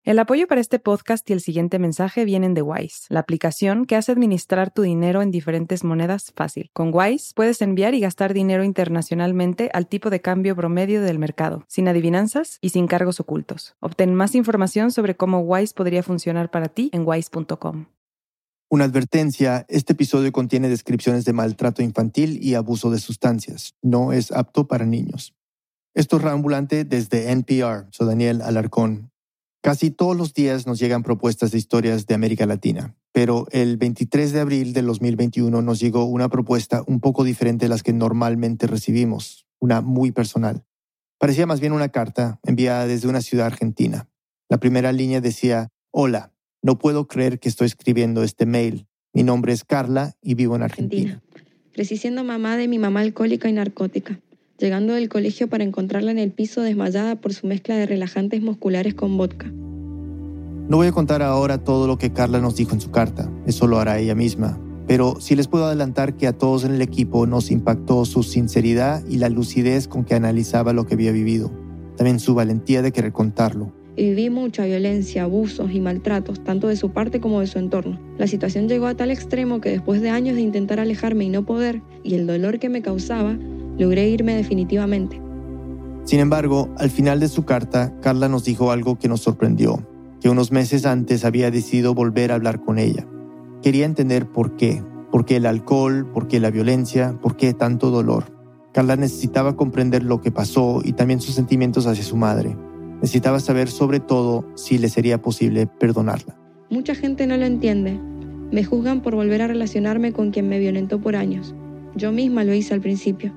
El apoyo para este podcast y el siguiente mensaje vienen de Wise, la aplicación que hace administrar tu dinero en diferentes monedas fácil. Con Wise puedes enviar y gastar dinero internacionalmente al tipo de cambio promedio del mercado, sin adivinanzas y sin cargos ocultos. Obtén más información sobre cómo Wise podría funcionar para ti en wise.com. Una advertencia: este episodio contiene descripciones de maltrato infantil y abuso de sustancias. No es apto para niños. Esto es Reambulante desde NPR. Soy Daniel Alarcón. Casi todos los días nos llegan propuestas de historias de América Latina, pero el 23 de abril del 2021 nos llegó una propuesta un poco diferente de las que normalmente recibimos, una muy personal. Parecía más bien una carta enviada desde una ciudad argentina. La primera línea decía: Hola, no puedo creer que estoy escribiendo este mail. Mi nombre es Carla y vivo en Argentina. Crecí siendo mamá de mi mamá alcohólica y narcótica, llegando del colegio para encontrarla en el piso desmayada por su mezcla de relajantes musculares con vodka. No voy a contar ahora todo lo que Carla nos dijo en su carta, eso lo hará ella misma, pero sí les puedo adelantar que a todos en el equipo nos impactó su sinceridad y la lucidez con que analizaba lo que había vivido, también su valentía de querer contarlo. Y viví mucha violencia, abusos y maltratos, tanto de su parte como de su entorno. La situación llegó a tal extremo que después de años de intentar alejarme y no poder, y el dolor que me causaba, logré irme definitivamente. Sin embargo, al final de su carta, Carla nos dijo algo que nos sorprendió, que unos meses antes había decidido volver a hablar con ella. Quería entender por qué. ¿Por qué el alcohol? ¿Por qué la violencia? ¿Por qué tanto dolor? Carla necesitaba comprender lo que pasó y también sus sentimientos hacia su madre. Necesitaba saber sobre todo si le sería posible perdonarla. Mucha gente no lo entiende. Me juzgan por volver a relacionarme con quien me violentó por años. Yo misma lo hice al principio.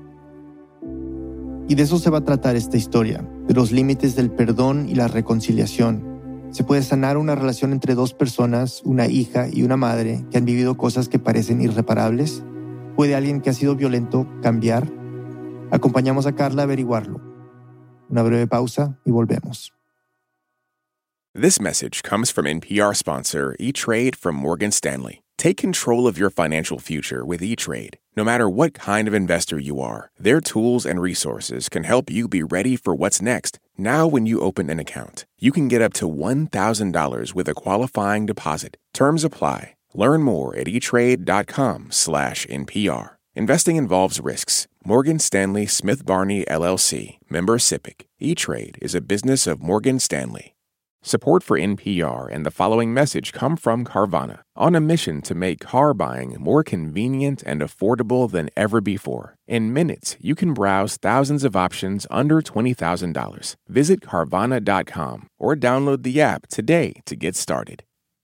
Y de eso se va a tratar esta historia, de los límites del perdón y la reconciliación. ¿Se puede sanar una relación entre dos personas, una hija y una madre, que han vivido cosas que parecen irreparables? ¿Puede alguien que ha sido violento cambiar? Acompañamos a Carla a averiguarlo. Una breve pausa y volvemos. This message comes from NPR sponsor E-Trade from Morgan Stanley. Take control of your financial future with E-Trade. No matter what kind of investor you are, their tools and resources can help you be ready for what's next. Now when you open an account, you can get up to $1,000 with a qualifying deposit. Terms apply. Learn more at etrade.com/NPR. Investing involves risks. Morgan Stanley Smith Barney, LLC. Member SIPC. E-Trade is a business of Morgan Stanley. Support for NPR and the following message come from Carvana, on a mission to make car buying more convenient and affordable than ever before. In minutes, you can browse thousands of options under $20,000. Visit Carvana.com or download the app today to get started.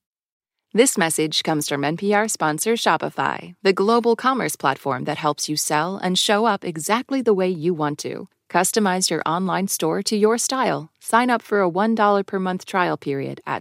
This message comes from NPR sponsor Shopify, the global commerce platform that helps you sell and show up exactly the way you want to. Customize your online store to your style. Sign up for a $1 per month trial period at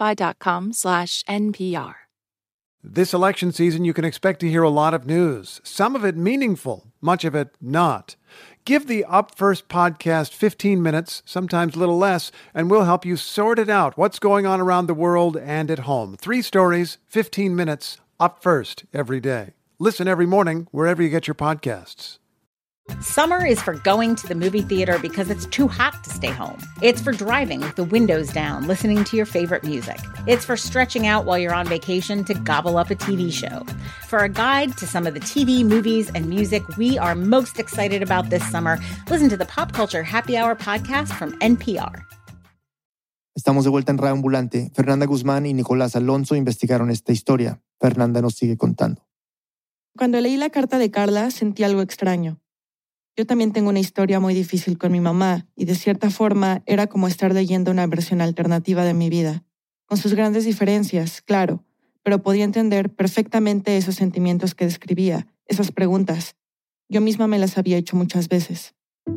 shopify.com/NPR. This election season, you can expect to hear a lot of news, some of it meaningful, much of it not. Give the Up First podcast 15 minutes, sometimes a little less, and we'll help you sort it out, what's going on around the world and at home. 3 stories, 15 minutes, Up First every day. Listen every morning wherever you get your podcasts. Summer is for going to the movie theater because it's too hot to stay home. It's for driving with the windows down, listening to your favorite music. It's for stretching out while you're on vacation to gobble up a TV show. For a guide to some of the TV, movies, and music we are most excited about this summer, listen to the Pop Culture Happy Hour podcast from NPR. Estamos de vuelta en Reambulante. Fernanda Guzmán y Nicolás Alonso investigaron esta historia. Fernanda nos sigue contando. Cuando leí la carta de Carla, sentí algo extraño. Yo también tengo una historia muy difícil con mi mamá y de cierta forma era como estar leyendo una versión alternativa de mi vida, con sus grandes diferencias, claro, pero podía entender perfectamente esos sentimientos que describía, esas preguntas. Yo misma me las había hecho muchas veces.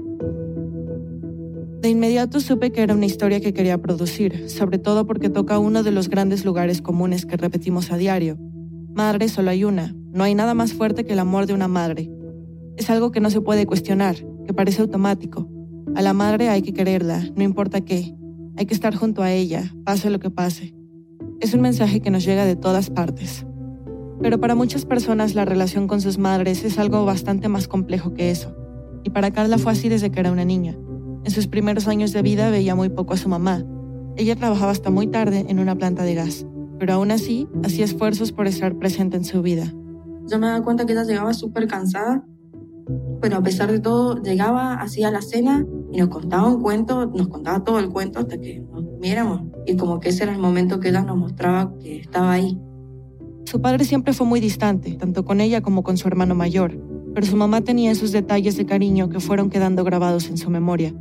De inmediato supe que era una historia que quería producir, sobre todo porque toca uno de los grandes lugares comunes que repetimos a diario. Madre solo hay una, no hay nada más fuerte que el amor de una madre. Es algo que no se puede cuestionar, que parece automático. A la madre hay que quererla, no importa qué. Hay que estar junto a ella, pase lo que pase. Es un mensaje que nos llega de todas partes. Pero para muchas personas la relación con sus madres es algo bastante más complejo que eso. Y para Carla fue así desde que era una niña. En sus primeros años de vida veía muy poco a su mamá. Ella trabajaba hasta muy tarde en una planta de gas, pero aún así hacía esfuerzos por estar presente en su vida. Yo me daba cuenta que ella llegaba súper cansada, pero a pesar de todo, llegaba, hacía la cena y nos contaba un cuento, nos contaba todo el cuento hasta que nos durmiéramos. Y como que ese era el momento que ella nos mostraba que estaba ahí. Su padre siempre fue muy distante, tanto con ella como con su hermano mayor, pero su mamá tenía esos detalles de cariño que fueron quedando grabados en su memoria.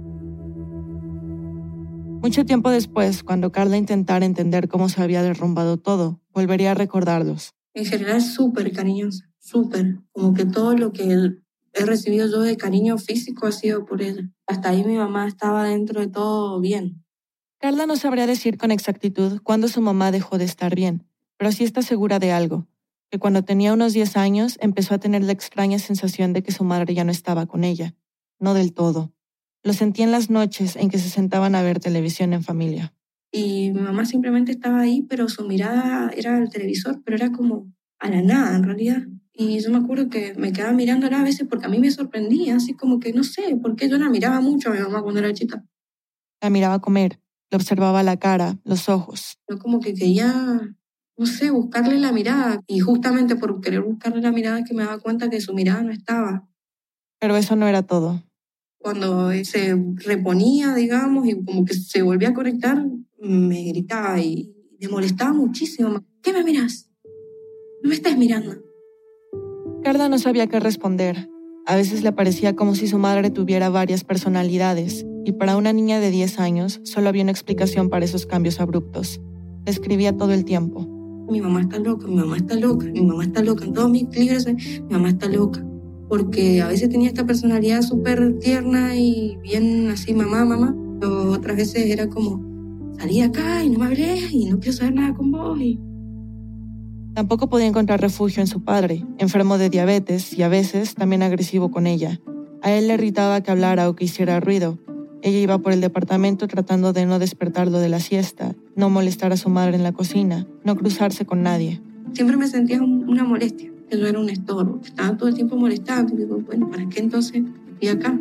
Mucho tiempo después, cuando Carla intentara entender cómo se había derrumbado todo, volvería a recordarlos. En general, súper cariñosa, súper. Como que todo lo que he recibido yo de cariño físico ha sido por ella. Hasta ahí mi mamá estaba dentro de todo bien. Carla no sabría decir con exactitud cuándo su mamá dejó de estar bien, pero sí está segura de algo, que cuando tenía unos 10 años empezó a tener la extraña sensación de que su madre ya no estaba con ella. No del todo. Lo sentía en las noches en que se sentaban a ver televisión en familia. Y mi mamá simplemente estaba ahí, pero su mirada era al televisor, pero era como a la nada en realidad. Y yo me acuerdo que me quedaba mirándola a veces porque a mí me sorprendía, así como que no sé, porque yo la miraba mucho a mi mamá cuando era chica. La miraba comer, le observaba la cara, los ojos. Yo como que quería, no sé, buscarle la mirada. Y justamente por querer buscarle la mirada que me daba cuenta que su mirada no estaba. Pero eso no era todo. Cuando se reponía, digamos, y como que se volvía a conectar, me gritaba y me molestaba muchísimo. ¿Qué me miras? No me estás mirando. Carla no sabía qué responder. A veces le parecía como si su madre tuviera varias personalidades, y para una niña de 10 años solo había una explicación para esos cambios abruptos. Le escribía todo el tiempo. Mi mamá está loca, mi mamá está loca, mi mamá está loca. En todos mis libros, mi mamá está loca. Porque a veces tenía esta personalidad súper tierna y bien así, mamá, mamá. Pero otras veces era como, salí de acá y no me hables y no quiero saber nada con vos. Tampoco podía encontrar refugio en su padre, enfermo de diabetes y a veces también agresivo con ella. A él le irritaba que hablara o que hiciera ruido. Ella iba por el departamento tratando de no despertarlo de la siesta, no molestar a su madre en la cocina, no cruzarse con nadie. Siempre me sentía una molestia, que yo era un estorbo, que estaba todo el tiempo molestando. Y digo, bueno, ¿para qué entonces estoy acá?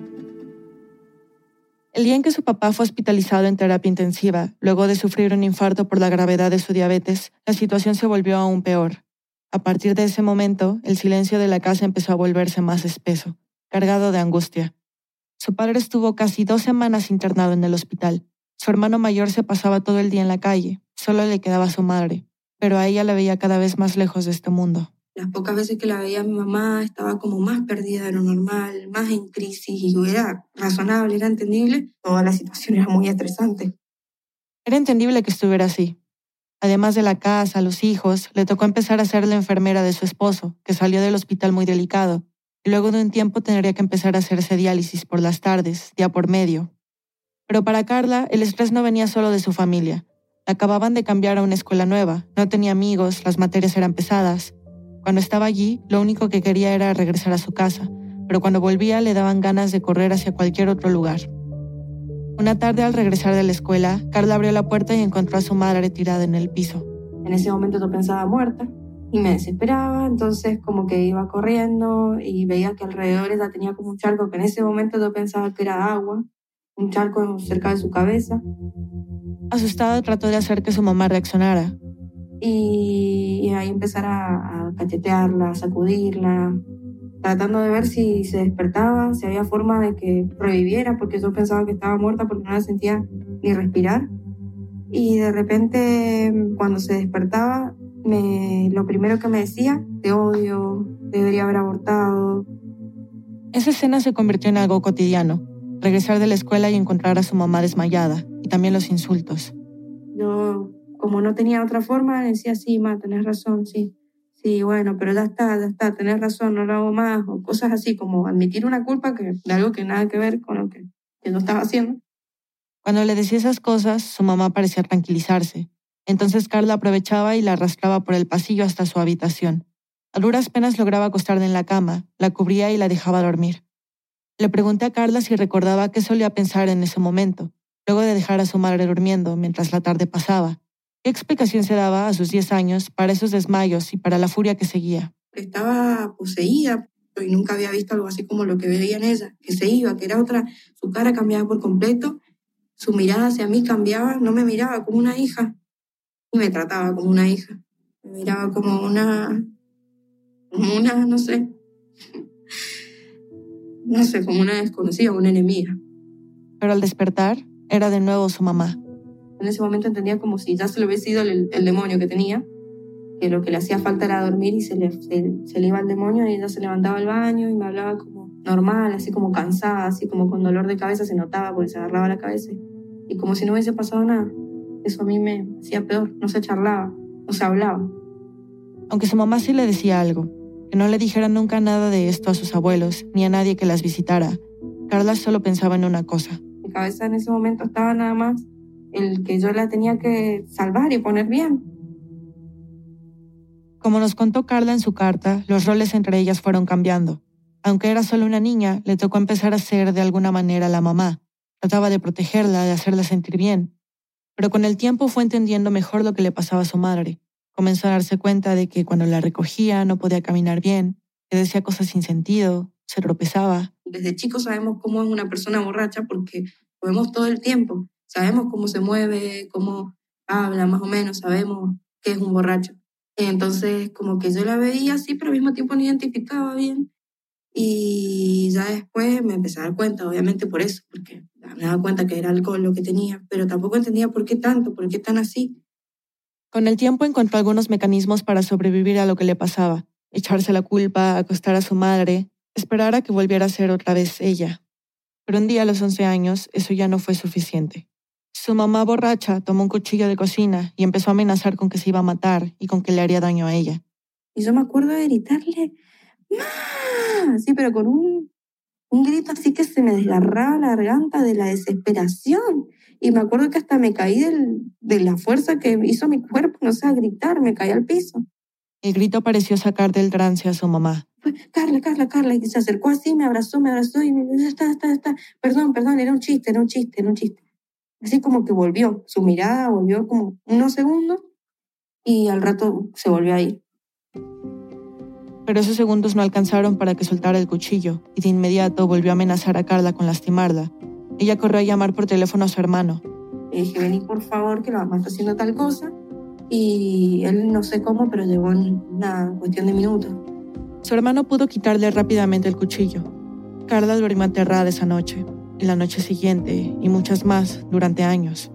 El día en que su papá fue hospitalizado en terapia intensiva, luego de sufrir un infarto por la gravedad de su diabetes, la situación se volvió aún peor. A partir de ese momento, el silencio de la casa empezó a volverse más espeso, cargado de angustia. Su padre estuvo casi 2 semanas internado en el hospital. Su hermano mayor se pasaba todo el día en la calle, solo le quedaba su madre, pero a ella la veía cada vez más lejos de este mundo. Las pocas veces que la veía mi mamá estaba como más perdida de lo normal, más en crisis, y era razonable, era entendible. Toda la situación era muy estresante. Era entendible que estuviera así. Además de la casa, los hijos, le tocó empezar a ser la enfermera de su esposo, que salió del hospital muy delicado, y luego de un tiempo tendría que empezar a hacerse diálisis por las tardes, día por medio. Pero para Carla, el estrés no venía solo de su familia. La acababan de cambiar a una escuela nueva, no tenía amigos, las materias eran pesadas. Cuando estaba allí, lo único que quería era regresar a su casa, pero cuando volvía le daban ganas de correr hacia cualquier otro lugar. Una tarde, al regresar de la escuela, Carla abrió la puerta y encontró a su madre tirada en el piso. En ese momento yo pensaba muerta y me desesperaba, entonces como que iba corriendo y veía que alrededor ella tenía como un charco que en ese momento yo pensaba que era agua, un charco cerca de su cabeza. Asustada, trató de hacer que su mamá reaccionara. Y ahí empezar a cachetearla, a sacudirla, tratando de ver si se despertaba, si había forma de que reviviera, porque yo pensaba que estaba muerta porque no la sentía ni respirar. Y de repente, cuando se despertaba, lo primero que me decía, te odio, debería haber abortado. Esa escena se convirtió en algo cotidiano. Regresar de la escuela y encontrar a su mamá desmayada, y también los insultos. Yo, como no tenía otra forma, decía, sí, ma, tenés razón, sí. Sí, bueno, pero ya está, tenés razón, no lo hago más. O cosas así, como admitir una culpa de algo que nada que ver con lo que yo estaba haciendo. Cuando le decía esas cosas, su mamá parecía tranquilizarse. Entonces Carla aprovechaba y la arrastraba por el pasillo hasta su habitación. A duras penas lograba acostarla en la cama, la cubría y la dejaba dormir. Le pregunté a Carla si recordaba qué solía pensar en ese momento, luego de dejar a su madre durmiendo mientras la tarde pasaba. ¿Qué explicación se daba a sus 10 años para esos desmayos y para la furia que seguía? Estaba poseída y nunca había visto algo así como lo que veía en ella, que se iba, que era otra, su cara cambiaba por completo, Su mirada hacia mí cambiaba, no me miraba como una hija y me trataba como una hija. Me miraba como una, no sé, como una desconocida, una enemiga. Pero al despertar, era de nuevo su mamá. En ese momento entendía como si ya se le hubiese ido el demonio que tenía, que lo que le hacía falta era dormir y se le iba el demonio y ella se levantaba al baño y me hablaba como normal, así como cansada, así como con dolor de cabeza, se notaba porque se agarraba la cabeza y como si no hubiese pasado nada. Eso a mí me hacía peor, no se charlaba, no se hablaba. Aunque su mamá sí le decía algo, que no le dijera nunca nada de esto a sus abuelos ni a nadie que las visitara, Carla solo pensaba en una cosa. Mi cabeza en ese momento estaba nada más el que yo la tenía que salvar y poner bien. Como nos contó Carla en su carta, los roles entre ellas fueron cambiando. Aunque era solo una niña, le tocó empezar a ser de alguna manera la mamá. Trataba de protegerla, de hacerla sentir bien. Pero con el tiempo fue entendiendo mejor lo que le pasaba a su madre. Comenzó a darse cuenta de que cuando la recogía no podía caminar bien, que decía cosas sin sentido, se tropezaba. Desde chicos sabemos cómo es una persona borracha porque lo vemos todo el tiempo. Sabemos cómo se mueve, cómo habla, más o menos, sabemos qué es un borracho. Entonces, como que yo la veía así, pero al mismo tiempo no identificaba bien. Y ya después me empecé a dar cuenta, obviamente por eso, porque me daba cuenta que era alcohol lo que tenía, pero tampoco entendía por qué tanto, por qué tan así. Con el tiempo encontró algunos mecanismos para sobrevivir a lo que le pasaba. Echarse la culpa, acostar a su madre, esperar a que volviera a ser otra vez ella. Pero un día a los 11 años, eso ya no fue suficiente. Su mamá borracha tomó un cuchillo de cocina y empezó a amenazar con que se iba a matar y con que le haría daño a ella. Y yo me acuerdo de gritarle, ¡Má! Sí, pero con un grito así que se me desgarraba la garganta de la desesperación. Y me acuerdo que hasta me caí de la fuerza que hizo mi cuerpo, no sé, a gritar, me caí al piso. El grito pareció sacar del trance a su mamá. Carla, y se acercó así, me abrazó y me dijo, está. Perdón, era un chiste. Así como que volvió, su mirada volvió como unos segundos y al rato se volvió a ir. Pero esos segundos no alcanzaron para que soltara el cuchillo y de inmediato volvió a amenazar a Carla con lastimarla. Ella corrió a llamar por teléfono a su hermano. Le dije, vení por favor, que la mamá está haciendo tal cosa. Y él no sé cómo, pero llegó en una cuestión de minutos. Su hermano pudo quitarle rápidamente el cuchillo. Carla durmió aterrada esa noche, y la noche siguiente, y muchas más, durante años.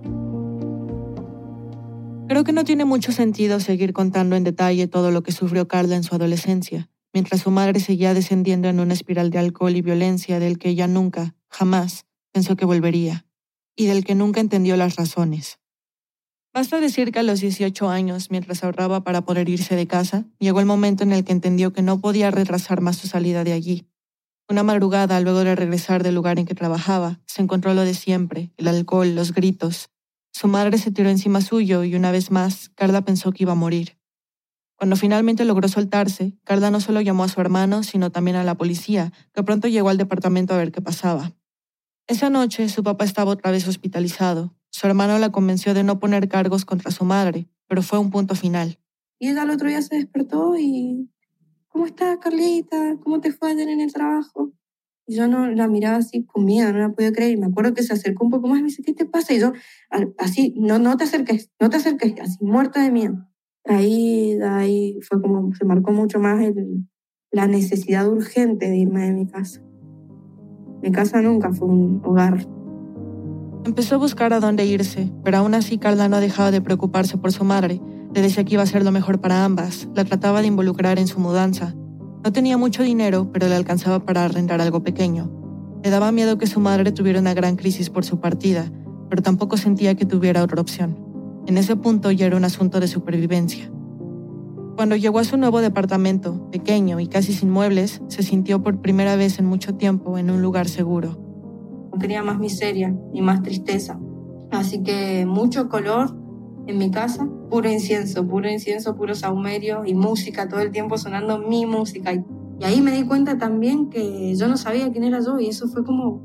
Creo que no tiene mucho sentido seguir contando en detalle todo lo que sufrió Carla en su adolescencia, mientras su madre seguía descendiendo en una espiral de alcohol y violencia del que ella nunca, jamás, pensó que volvería, y del que nunca entendió las razones. Basta decir que a los 18 años, mientras ahorraba para poder irse de casa, llegó el momento en el que entendió que no podía retrasar más su salida de allí. Una madrugada, luego de regresar del lugar en que trabajaba, se encontró lo de siempre, el alcohol, los gritos. Su madre se tiró encima suyo y una vez más, Carla pensó que iba a morir. Cuando finalmente logró soltarse, Carla no solo llamó a su hermano, sino también a la policía, que pronto llegó al departamento a ver qué pasaba. Esa noche, su papá estaba otra vez hospitalizado. Su hermano la convenció de no poner cargos contra su madre, pero fue un punto final. Y ella al otro día se despertó y... ¿Cómo estás, Carlita? ¿Cómo te fue ayer en el trabajo? Y yo no la miraba así con miedo, no la podía creer. Y me acuerdo que se acercó un poco más y me dice, ¿qué te pasa? Y yo, así, no te acerques, así, muerta de miedo. Ahí fue como, se marcó mucho más la necesidad urgente de irme de mi casa. Mi casa nunca fue un hogar. Empezó a buscar a dónde irse, pero aún así Carla no dejaba de preocuparse por su madre. Le decía que iba a ser lo mejor para ambas, la trataba de involucrar en su mudanza. No tenía mucho dinero, pero le alcanzaba para arrendar algo pequeño. Le daba miedo que su madre tuviera una gran crisis por su partida, pero tampoco sentía que tuviera otra opción. En ese punto ya era un asunto de supervivencia. Cuando llegó a su nuevo departamento, pequeño y casi sin muebles, se sintió por primera vez en mucho tiempo en un lugar seguro. No quería más miseria ni más tristeza. Así que mucho color en mi casa, puro incienso, puro saumerio y música, todo el tiempo sonando mi música. Y ahí me di cuenta también que yo no sabía quién era yo y eso fue como,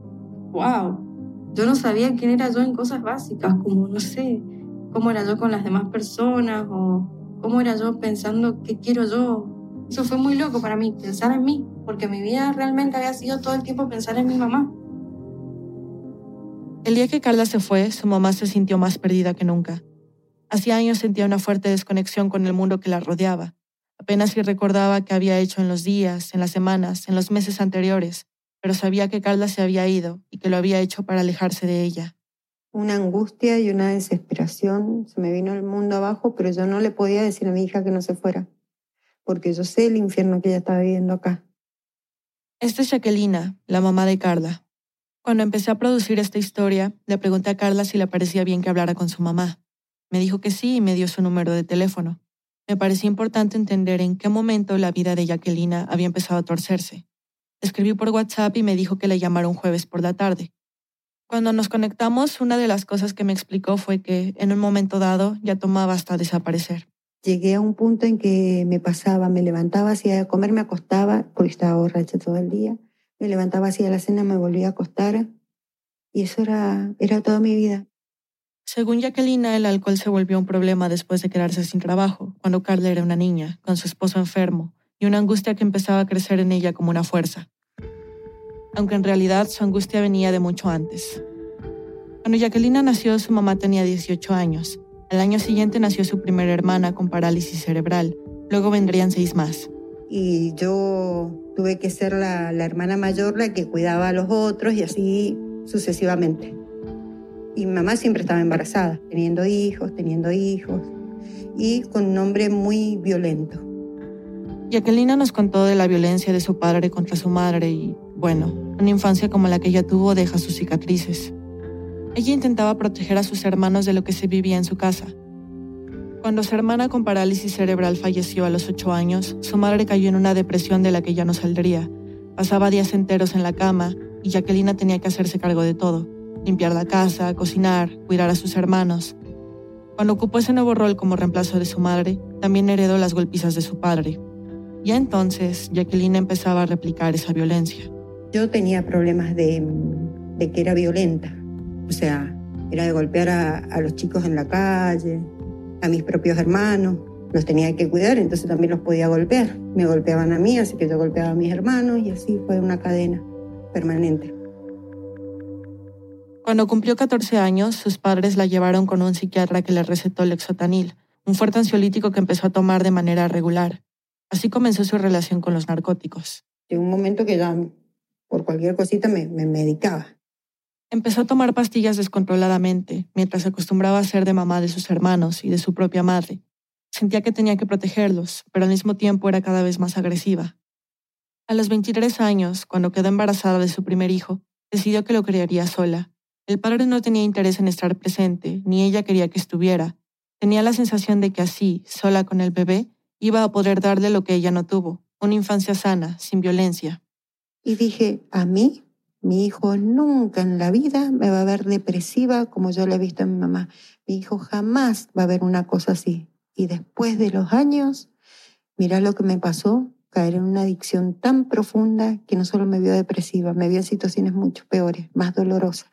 wow. Yo no sabía quién era yo en cosas básicas, como, no sé, cómo era yo con las demás personas o cómo era yo pensando qué quiero yo. Eso fue muy loco para mí, pensar en mí, porque mi vida realmente había sido todo el tiempo pensar en mi mamá. El día que Carla se fue, su mamá se sintió más perdida que nunca. Hacía años sentía una fuerte desconexión con el mundo que la rodeaba. Apenas si recordaba qué había hecho en los días, en las semanas, en los meses anteriores, pero sabía que Carla se había ido y que lo había hecho para alejarse de ella. Una angustia y una desesperación, se me vino el mundo abajo, pero yo no le podía decir a mi hija que no se fuera, porque yo sé el infierno que ella estaba viviendo acá. Esta es Jacquelina, la mamá de Carla. Cuando empecé a producir esta historia, le pregunté a Carla si le parecía bien que hablara con su mamá. Me dijo que sí y me dio su número de teléfono. Me parecía importante entender en qué momento la vida de Jacquelina había empezado a torcerse. Escribí por WhatsApp y me dijo que le llamara un jueves por la tarde. Cuando nos conectamos, una de las cosas que me explicó fue que, en un momento dado, ya tomaba hasta desaparecer. Llegué a un punto en que me levantaba, hacía comer, me acostaba, porque estaba borracha todo el día. Me levantaba, hacía la cena, me volvía a acostar. Y eso era toda mi vida. Según Jacquelina, el alcohol se volvió un problema después de quedarse sin trabajo, cuando Carla era una niña, con su esposo enfermo, y una angustia que empezaba a crecer en ella como una fuerza. Aunque en realidad su angustia venía de mucho antes. Cuando Jacquelina nació, su mamá tenía 18 años. Al año siguiente nació su primera hermana con parálisis cerebral. Luego vendrían 6 más. Y yo tuve que ser la hermana mayor, la que cuidaba a los otros, y así sucesivamente. Y mi mamá siempre estaba embarazada, teniendo hijos, y con un hombre muy violento. Jacquelina nos contó de la violencia de su padre contra su madre y, bueno, una infancia como la que ella tuvo deja sus cicatrices. Ella intentaba proteger a sus hermanos de lo que se vivía en su casa. Cuando su hermana con parálisis cerebral falleció a los 8 años, su madre cayó en una depresión de la que ya no saldría. Pasaba días enteros en la cama y Jacquelina tenía que hacerse cargo de todo. Limpiar la casa, cocinar, cuidar a sus hermanos. Cuando ocupó ese nuevo rol como reemplazo de su madre, también heredó las golpizas de su padre. Ya entonces, Jacquelina empezaba a replicar esa violencia. Yo tenía problemas de que era violenta. O sea, era de golpear a los chicos en la calle, a mis propios hermanos. Los tenía que cuidar, entonces también los podía golpear. Me golpeaban a mí, así que yo golpeaba a mis hermanos y así fue una cadena permanente. Cuando cumplió 14 años, sus padres la llevaron con un psiquiatra que le recetó Lexotanil, un fuerte ansiolítico que empezó a tomar de manera regular. Así comenzó su relación con los narcóticos. Llegó un momento que ya por cualquier cosita me medicaba. Empezó a tomar pastillas descontroladamente, mientras se acostumbraba a ser de mamá de sus hermanos y de su propia madre. Sentía que tenía que protegerlos, pero al mismo tiempo era cada vez más agresiva. A los 23 años, cuando quedó embarazada de su primer hijo, decidió que lo criaría sola. El padre no tenía interés en estar presente, ni ella quería que estuviera. Tenía la sensación de que así, sola con el bebé, iba a poder darle lo que ella no tuvo, una infancia sana, sin violencia. Y dije, a mí, mi hijo nunca en la vida me va a ver depresiva como yo la he visto a mi mamá. Mi hijo jamás va a ver una cosa así. Y después de los años, mirá lo que me pasó, caer en una adicción tan profunda que no solo me vio depresiva, me vio en situaciones mucho peores, más dolorosas.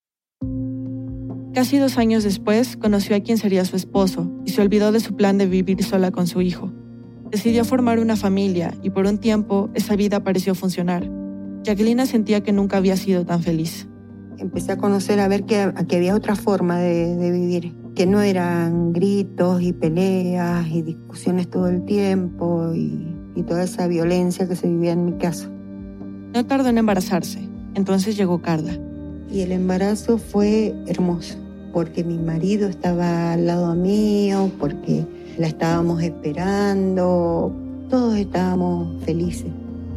Casi 2 años después, conoció a quien sería su esposo y se olvidó de su plan de vivir sola con su hijo. Decidió formar una familia y por un tiempo esa vida pareció funcionar. Jacquelina sentía que nunca había sido tan feliz. Empecé a conocer, a ver que había otra forma de vivir, que no eran gritos y peleas y discusiones todo el tiempo y toda esa violencia que se vivía en mi casa. No tardó en embarazarse, entonces llegó Carla. Y el embarazo fue hermoso, porque mi marido estaba al lado mío, porque la estábamos esperando, todos estábamos felices.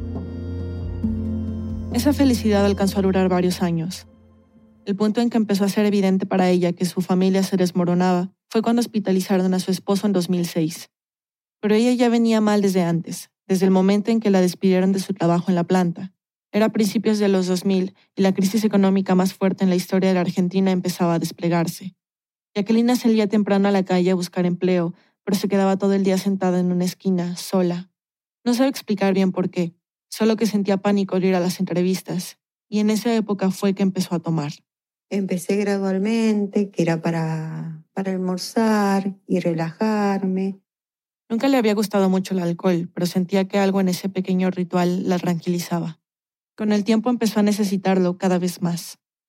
Esa felicidad alcanzó a durar varios años. El punto en que empezó a ser evidente para ella que su familia se desmoronaba fue cuando hospitalizaron a su esposo en 2006. Pero ella ya venía mal desde antes, desde el momento en que la despidieron de su trabajo en la planta. Era a principios de los 2000 y la crisis económica más fuerte en la historia de la Argentina empezaba a desplegarse. Jacquelina salía temprano a la calle a buscar empleo, pero se quedaba todo el día sentada en una esquina, sola. No sabe explicar bien por qué, solo que sentía pánico de ir a las entrevistas, y en esa época fue que empezó a tomar. Empecé gradualmente, que era para almorzar y relajarme. Nunca le había gustado mucho el alcohol, pero sentía que algo en ese pequeño ritual la tranquilizaba. Con el tiempo empezó a necesitarlo cada vez más.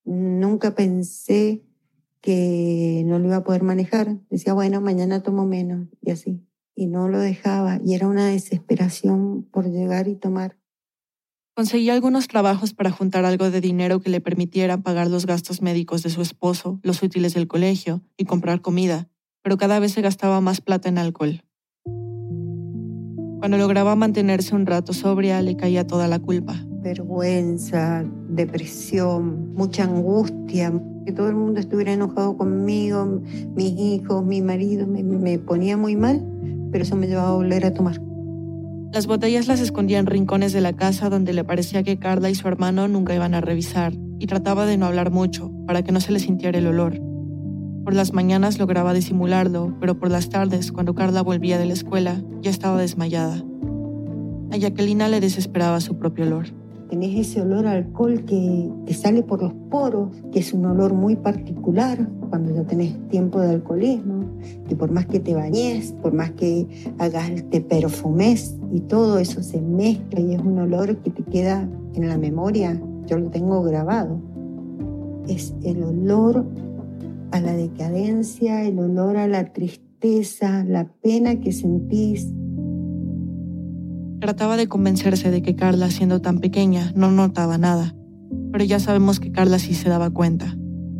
Nunca pensé que no lo iba a poder manejar. Decía, bueno, mañana tomo menos y así. Y no lo dejaba y era una desesperación por llegar y tomar. Conseguía algunos trabajos para juntar algo de dinero que le permitiera pagar los gastos médicos de su esposo, los útiles del colegio y comprar comida, pero cada vez se gastaba más plata en alcohol. Cuando lograba mantenerse un rato sobria, le caía toda la culpa. Vergüenza, depresión, mucha angustia, que todo el mundo estuviera enojado conmigo, mis hijos, mi marido, me ponía muy mal, pero eso me llevaba a volver a tomar. Las botellas las escondía en rincones de la casa donde le parecía que Carla y su hermano nunca iban a revisar, y trataba de no hablar mucho, para que no se le sintiera el olor. Por las mañanas lograba disimularlo, pero por las tardes, cuando Carla volvía de la escuela, ya estaba desmayada. A Jacquelina le desesperaba su propio olor. Tenés ese olor a alcohol que te sale por los poros, que es un olor muy particular cuando ya tenés tiempo de alcoholismo, que por más que te bañes, por más que te perfumes y todo eso se mezcla y es un olor que te queda en la memoria. Yo lo tengo grabado. Es el olor a la decadencia, el olor a la tristeza, la pena que sentís. Trataba de convencerse de que Carla, siendo tan pequeña, no notaba nada, pero ya sabemos que Carla sí se daba cuenta.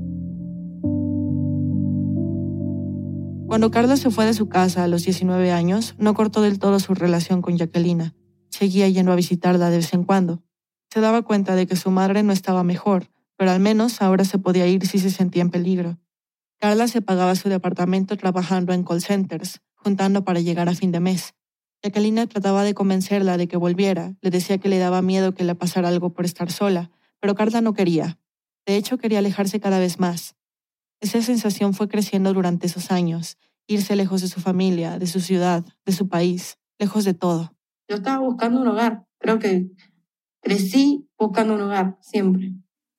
Cuando Carla se fue de su casa a los 19 años, no cortó del todo su relación con Jacquelina. Seguía yendo a visitarla de vez en cuando. Se daba cuenta de que su madre no estaba mejor, pero al menos ahora se podía ir si se sentía en peligro. Carla se pagaba su departamento trabajando en call centers, juntando para llegar a fin de mes. Jacquelina trataba de convencerla de que volviera, le decía que le daba miedo que le pasara algo por estar sola, pero Carla no quería. De hecho, quería alejarse cada vez más. Esa sensación fue creciendo durante esos años, irse lejos de su familia, de su ciudad, de su país, lejos de todo. Yo estaba buscando un hogar, creo que crecí buscando un hogar, siempre.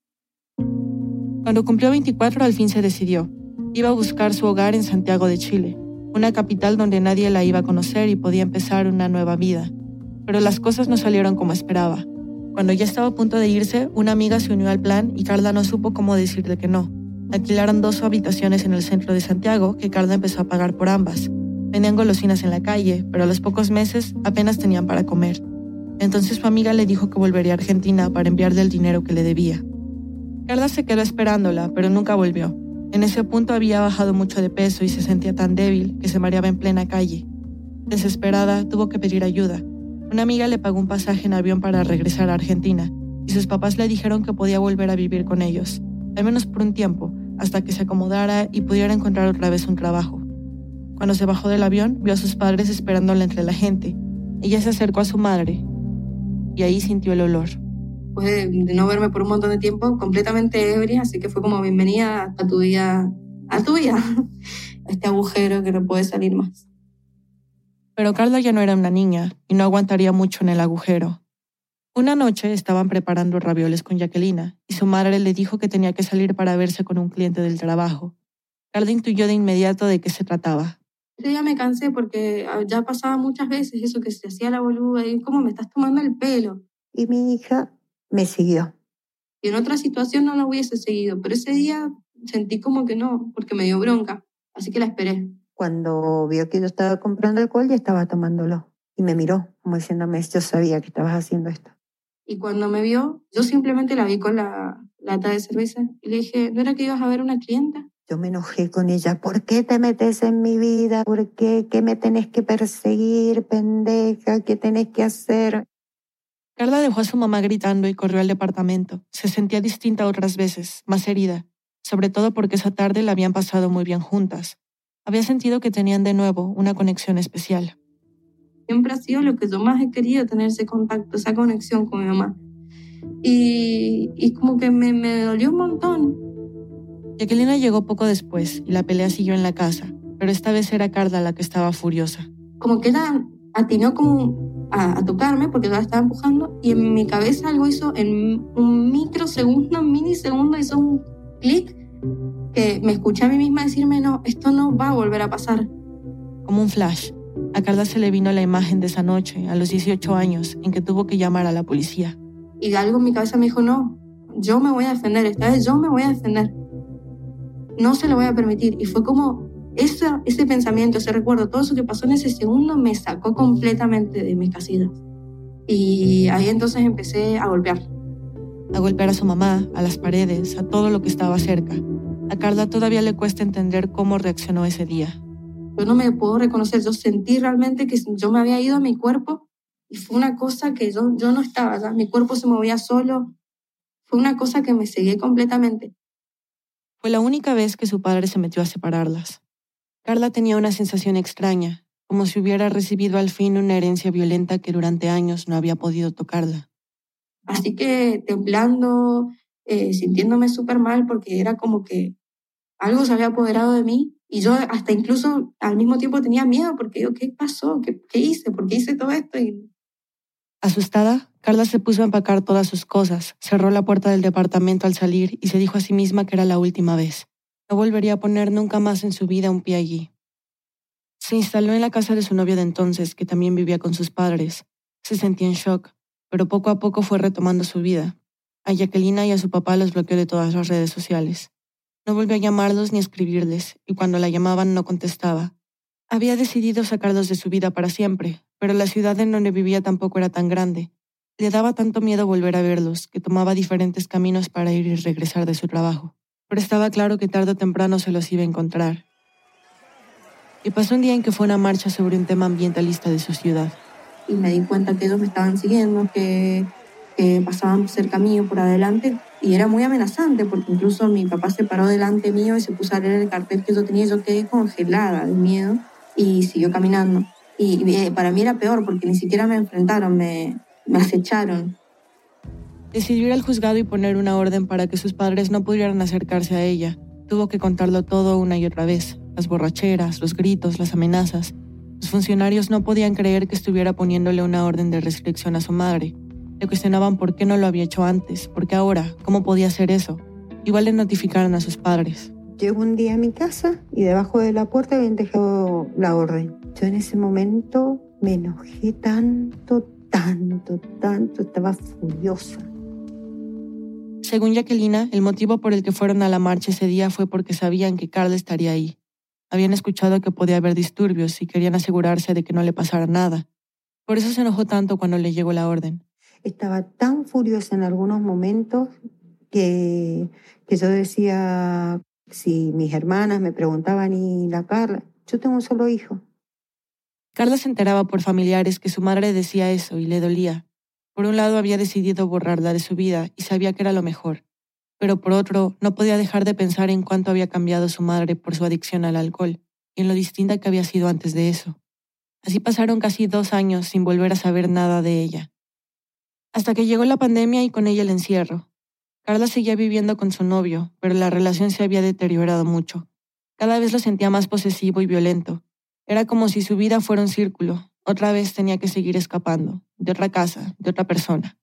Cuando cumplió 24, al fin se decidió. Iba a buscar su hogar en Santiago de Chile, una capital donde nadie la iba a conocer y podía empezar una nueva vida. Pero las cosas no salieron como esperaba. Cuando ya estaba a punto de irse, una amiga se unió al plan y Carla no supo cómo decirle que no. Alquilaron 2 habitaciones en el centro de Santiago que Carla empezó a pagar por ambas. Vendían golosinas en la calle, pero a los pocos meses apenas tenían para comer. Entonces su amiga le dijo que volvería a Argentina para enviarle el dinero que le debía. Carla se quedó esperándola, pero nunca volvió. En ese punto había bajado mucho de peso y se sentía tan débil que se mareaba en plena calle. Desesperada, tuvo que pedir ayuda. Una amiga le pagó un pasaje en avión para regresar a Argentina y sus papás le dijeron que podía volver a vivir con ellos, al menos por un tiempo, hasta que se acomodara y pudiera encontrar otra vez un trabajo. Cuando se bajó del avión, vio a sus padres esperándola entre la gente. Ella se acercó a su madre y ahí sintió el olor. Después de no verme por un montón de tiempo, completamente ebria, así que fue como bienvenida a tu vida, a este agujero que no puede salir más. Pero Carla ya no era una niña y no aguantaría mucho en el agujero. Una noche estaban preparando ravioles con Jacquelina y su madre le dijo que tenía que salir para verse con un cliente del trabajo. Carla intuyó de inmediato de qué se trataba. Ese día me cansé porque ya pasaba muchas veces eso que se hacía la boluda y ¿cómo me estás tomando el pelo? Y mi hija me siguió. Y en otra situación no la hubiese seguido, pero ese día sentí como que no, porque me dio bronca, así que la esperé. Cuando vio que yo estaba comprando alcohol, ya estaba tomándolo. Y me miró, como diciéndome, yo sabía que estabas haciendo esto. Y cuando me vio, yo simplemente la vi con la lata de cerveza y le dije, ¿no era que ibas a ver una clienta? Yo me enojé con ella. ¿Por qué te metes en mi vida? ¿Por qué? ¿Qué me tenés que perseguir, pendeja? ¿Qué tenés que hacer? Carla dejó a su mamá gritando y corrió al departamento. Se sentía distinta otras veces, más herida, sobre todo porque esa tarde la habían pasado muy bien juntas. Había sentido que tenían de nuevo una conexión especial. Siempre ha sido lo que yo más he querido, tener ese contacto, esa conexión con mi mamá. Y como que me dolió un montón. Jacquelina llegó poco después y la pelea siguió en la casa, pero esta vez era Carla la que estaba furiosa. Como que ella atinó como a tocarme porque yo la estaba empujando y en mi cabeza algo hizo en un microsegundo, milisegundo, hizo un clic que me escuché a mí misma decirme, no, esto no va a volver a pasar. Como un flash, a Carla se le vino la imagen de esa noche, a los 18 años, en que tuvo que llamar a la policía. Y algo en mi cabeza me dijo, no, yo me voy a defender, esta vez yo me voy a defender. No se lo voy a permitir. Y fue como ese pensamiento, ese recuerdo, todo eso que pasó en ese segundo me sacó completamente de mis casillas. Y ahí entonces empecé a golpear. A golpear a su mamá, a las paredes, a todo lo que estaba cerca. A Carla todavía le cuesta entender cómo reaccionó ese día. Yo no me puedo reconocer, yo sentí realmente que yo me había ido a mi cuerpo y fue una cosa que yo no estaba, ¿ya? Mi cuerpo se movía solo, fue una cosa que me cegué completamente. Fue la única vez que su padre se metió a separarlas. Carla tenía una sensación extraña, como si hubiera recibido al fin una herencia violenta que durante años no había podido tocarla. Así que temblando, sintiéndome súper mal porque era como que algo se había apoderado de mí. Y yo hasta incluso al mismo tiempo tenía miedo porque digo, ¿qué pasó? ¿Qué hice? ¿Por qué hice todo esto? Asustada, Carla se puso a empacar todas sus cosas, cerró la puerta del departamento al salir y se dijo a sí misma que era la última vez. No volvería a poner nunca más en su vida un pie allí. Se instaló en la casa de su novio de entonces, que también vivía con sus padres. Se sentía en shock, pero poco a poco fue retomando su vida. A Jacquelina y a su papá los bloqueó de todas las redes sociales. No volvió a llamarlos ni a escribirles, y cuando la llamaban no contestaba. Había decidido sacarlos de su vida para siempre, pero la ciudad en donde vivía tampoco era tan grande. Le daba tanto miedo volver a verlos, que tomaba diferentes caminos para ir y regresar de su trabajo. Pero estaba claro que tarde o temprano se los iba a encontrar. Y pasó un día en que fue a una marcha sobre un tema ambientalista de su ciudad. Y me di cuenta que ellos me estaban siguiendo, que pasaban cerca mío, por adelante, y era muy amenazante, porque incluso mi papá se paró delante mío y se puso a leer el cartel que yo tenía, y yo quedé congelada de miedo, y siguió caminando. Y para mí era peor, porque ni siquiera me enfrentaron, me acecharon. Decidió ir al juzgado y poner una orden para que sus padres no pudieran acercarse a ella. Tuvo que contarlo todo una y otra vez, las borracheras, los gritos, las amenazas. Los funcionarios no podían creer que estuviera poniéndole una orden de restricción a su madre. Le cuestionaban por qué no lo había hecho antes, por qué ahora, cómo podía hacer eso. Igual le notificaron a sus padres. Llego un día a mi casa y debajo de la puerta habían dejado la orden. Yo en ese momento me enojé tanto, estaba furiosa. Según Jacquelina, el motivo por el que fueron a la marcha ese día fue porque sabían que Carla estaría ahí. Habían escuchado que podía haber disturbios y querían asegurarse de que no le pasara nada. Por eso se enojó tanto cuando le llegó la orden. Estaba tan furiosa en algunos momentos que yo decía, si mis hermanas me preguntaban, ¿y la Carla? Yo tengo un solo hijo. Carla se enteraba por familiares que su madre decía eso y le dolía. Por un lado había decidido borrarla de su vida y sabía que era lo mejor. Pero por otro, no podía dejar de pensar en cuánto había cambiado su madre por su adicción al alcohol y en lo distinta que había sido antes de eso. Así pasaron casi 2 años sin volver a saber nada de ella. Hasta que llegó la pandemia y con ella el encierro. Carla seguía viviendo con su novio, pero la relación se había deteriorado mucho. Cada vez lo sentía más posesivo y violento. Era como si su vida fuera un círculo. Otra vez tenía que seguir escapando, de otra casa, de otra persona.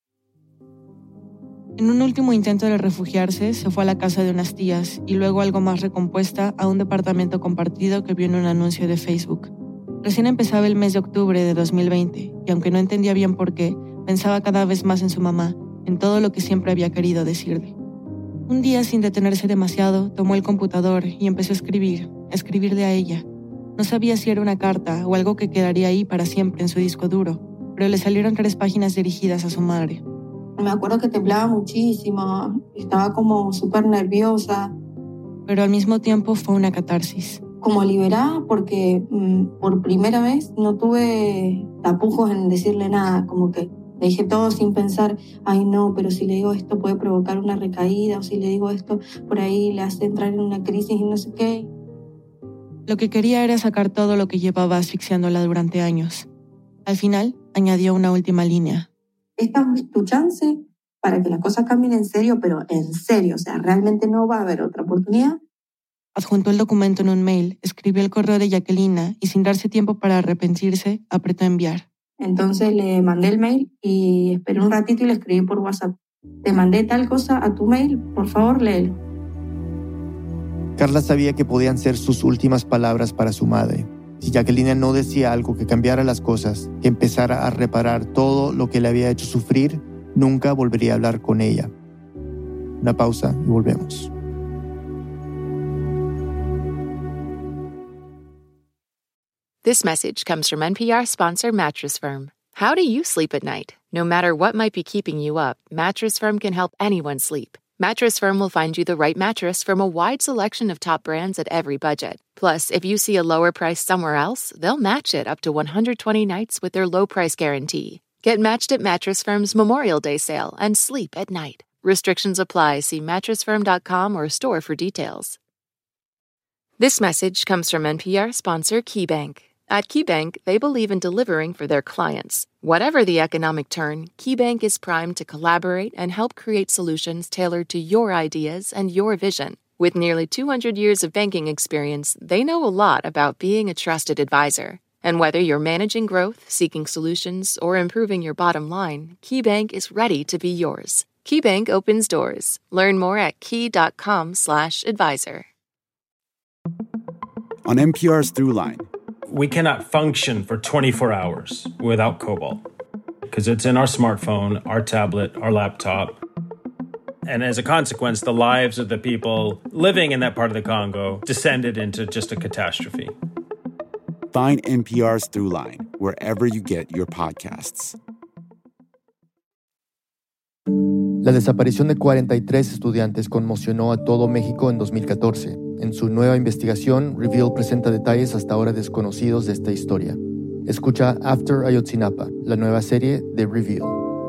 En un último intento de refugiarse, se fue a la casa de unas tías y luego, algo más recompuesta, a un departamento compartido que vio en un anuncio de Facebook. Recién empezaba el mes de octubre de 2020 y aunque no entendía bien por qué, pensaba cada vez más en su mamá, en todo lo que siempre había querido decirle. Un día, sin detenerse demasiado, tomó el computador y empezó a escribirle a ella. No sabía si era una carta o algo que quedaría ahí para siempre en su disco duro, pero le salieron 3 páginas dirigidas a su madre. Me acuerdo que temblaba muchísimo, estaba como súper nerviosa. Pero al mismo tiempo fue una catarsis. Como liberada porque por primera vez no tuve tapujos en decirle nada, como que le dije todo sin pensar, ay no, pero si le digo esto puede provocar una recaída, o si le digo esto por ahí le hace entrar en una crisis y no sé qué. Lo que quería era sacar todo lo que llevaba asfixiándola durante años. Al final, añadió una última línea. Esta es tu chance para que las cosas cambien en serio, pero en serio, o sea, realmente no va a haber otra oportunidad. Adjuntó el documento en un mail, escribió el correo de Jacquelina y sin darse tiempo para arrepentirse, apretó enviar. Entonces le mandé el mail y esperé un ratito y le escribí por WhatsApp. Te mandé tal cosa a tu mail, por favor, léelo. Carla sabía que podían ser sus últimas palabras para su madre. Si Jacquelina no decía algo que cambiara las cosas, que empezara a reparar todo lo que le había hecho sufrir, nunca volvería a hablar con ella. Una pausa y volvemos. This message comes from NPR sponsor Mattress Firm. How do you sleep at night? No matter what might be keeping you up, Mattress Firm can help anyone sleep. Mattress Firm will find you the right mattress from a wide selection of top brands at every budget. Plus, if you see a lower price somewhere else, they'll match it up to 120 nights with their low price guarantee. Get matched at Mattress Firm's Memorial Day sale and sleep at night. Restrictions apply. See mattressfirm.com or store for details. This message comes from NPR sponsor KeyBank. At KeyBank, they believe in delivering for their clients. Whatever the economic turn, KeyBank is primed to collaborate and help create solutions tailored to your ideas and your vision. With nearly 200 years of banking experience, they know a lot about being a trusted advisor. And whether you're managing growth, seeking solutions, or improving your bottom line, KeyBank is ready to be yours. KeyBank opens doors. Learn more at key.com/advisor. On NPR's Throughline. We cannot function for 24 hours without cobalt because it's in our smartphone, our tablet, our laptop. And as a consequence, the lives of the people living in that part of the Congo descended into just a catastrophe. Find NPR's Throughline wherever you get your podcasts. La desaparición de 43 estudiantes conmocionó a todo México en 2014. En su nueva investigación, Reveal presenta detalles hasta ahora desconocidos de esta historia. Escucha After Ayotzinapa, la nueva serie de Reveal.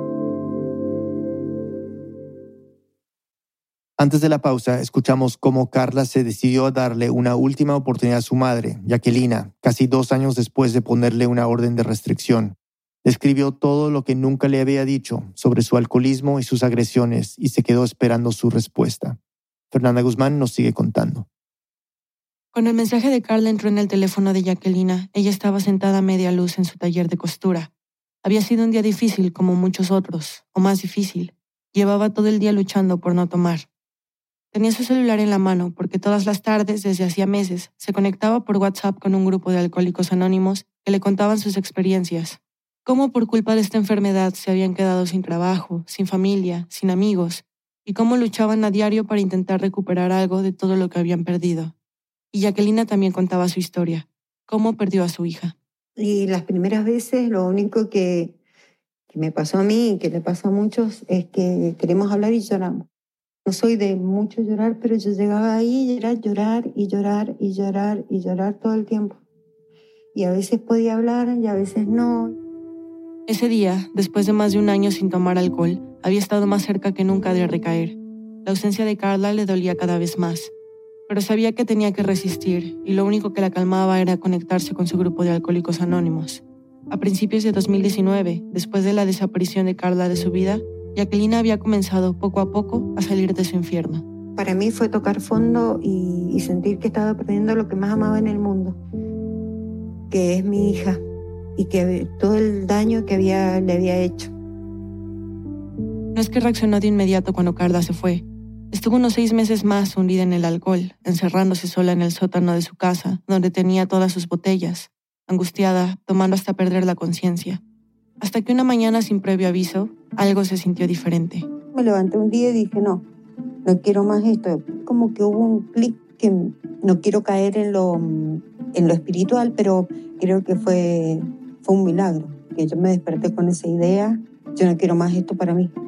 Antes de la pausa, escuchamos cómo Carla se decidió a darle una última oportunidad a su madre, Jacquelina, casi 2 años después de ponerle una orden de restricción. Describió todo lo que nunca le había dicho sobre su alcoholismo y sus agresiones y se quedó esperando su respuesta. Fernanda Guzmán nos sigue contando. Cuando el mensaje de Carla entró en el teléfono de Jacquelina, ella estaba sentada a media luz en su taller de costura. Había sido un día difícil como muchos otros, o más difícil. Llevaba todo el día luchando por no tomar. Tenía su celular en la mano porque todas las tardes, desde hacía meses, se conectaba por WhatsApp con un grupo de alcohólicos anónimos que le contaban sus experiencias. Cómo por culpa de esta enfermedad se habían quedado sin trabajo, sin familia, sin amigos, y cómo luchaban a diario para intentar recuperar algo de todo lo que habían perdido. Y Jacquelina también contaba su historia, cómo perdió a su hija. Y las primeras veces lo único que me pasó a mí y que le pasa a muchos es que queremos hablar y lloramos. No soy de mucho llorar, pero yo llegaba ahí y era llorar y llorar y llorar y llorar todo el tiempo. Y a veces podía hablar y a veces no. Ese día, después de más de 1 año sin tomar alcohol, había estado más cerca que nunca de recaer. La ausencia de Carla le dolía cada vez más, pero sabía que tenía que resistir y lo único que la calmaba era conectarse con su grupo de alcohólicos anónimos. A principios de 2019, después de la desaparición de Carla de su vida, Jacquelina había comenzado poco a poco a salir de su infierno. Para mí fue tocar fondo y sentir que estaba perdiendo lo que más amaba en el mundo, que es mi hija, y que todo el daño que le había hecho. No es que reaccionó de inmediato cuando Carla se fue. Estuvo unos 6 meses más hundida en el alcohol, encerrándose sola en el sótano de su casa, donde tenía todas sus botellas, angustiada, tomando hasta perder la conciencia. Hasta que una mañana, sin previo aviso, algo se sintió diferente. Me levanté un día y dije, no quiero más esto. Como que hubo un clic que no quiero caer en lo espiritual, pero creo que fue un milagro, que yo me desperté con esa idea, yo no quiero más esto para mí.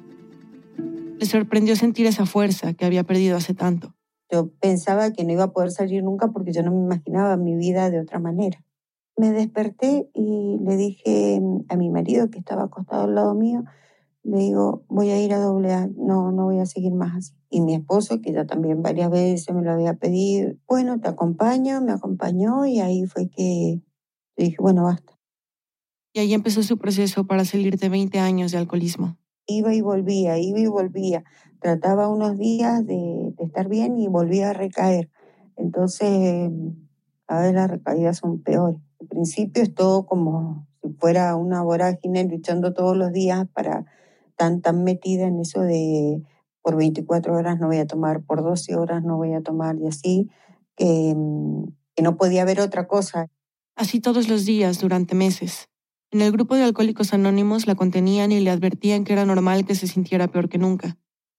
Le sorprendió sentir esa fuerza que había perdido hace tanto. Yo pensaba que no iba a poder salir nunca porque yo no me imaginaba mi vida de otra manera. Me desperté y le dije a mi marido, que estaba acostado al lado mío, le digo, voy a ir a AA, no voy a seguir más así. Y mi esposo, que ya también varias veces me lo había pedido, bueno, te acompaño, me acompañó y ahí fue que le dije, bueno, basta. Y ahí empezó su proceso para salir de 20 años de alcoholismo. Iba y volvía. Trataba unos días de estar bien y volvía a recaer. Entonces, a veces las recaídas son peores. Al principio es todo como si fuera una vorágine, luchando todos los días para tan metida en eso de por 24 horas no voy a tomar, por 12 horas no voy a tomar, y así, que no podía haber otra cosa. Así todos los días, durante meses. En el grupo de Alcohólicos Anónimos la contenían y le advertían que era normal que se sintiera peor que nunca.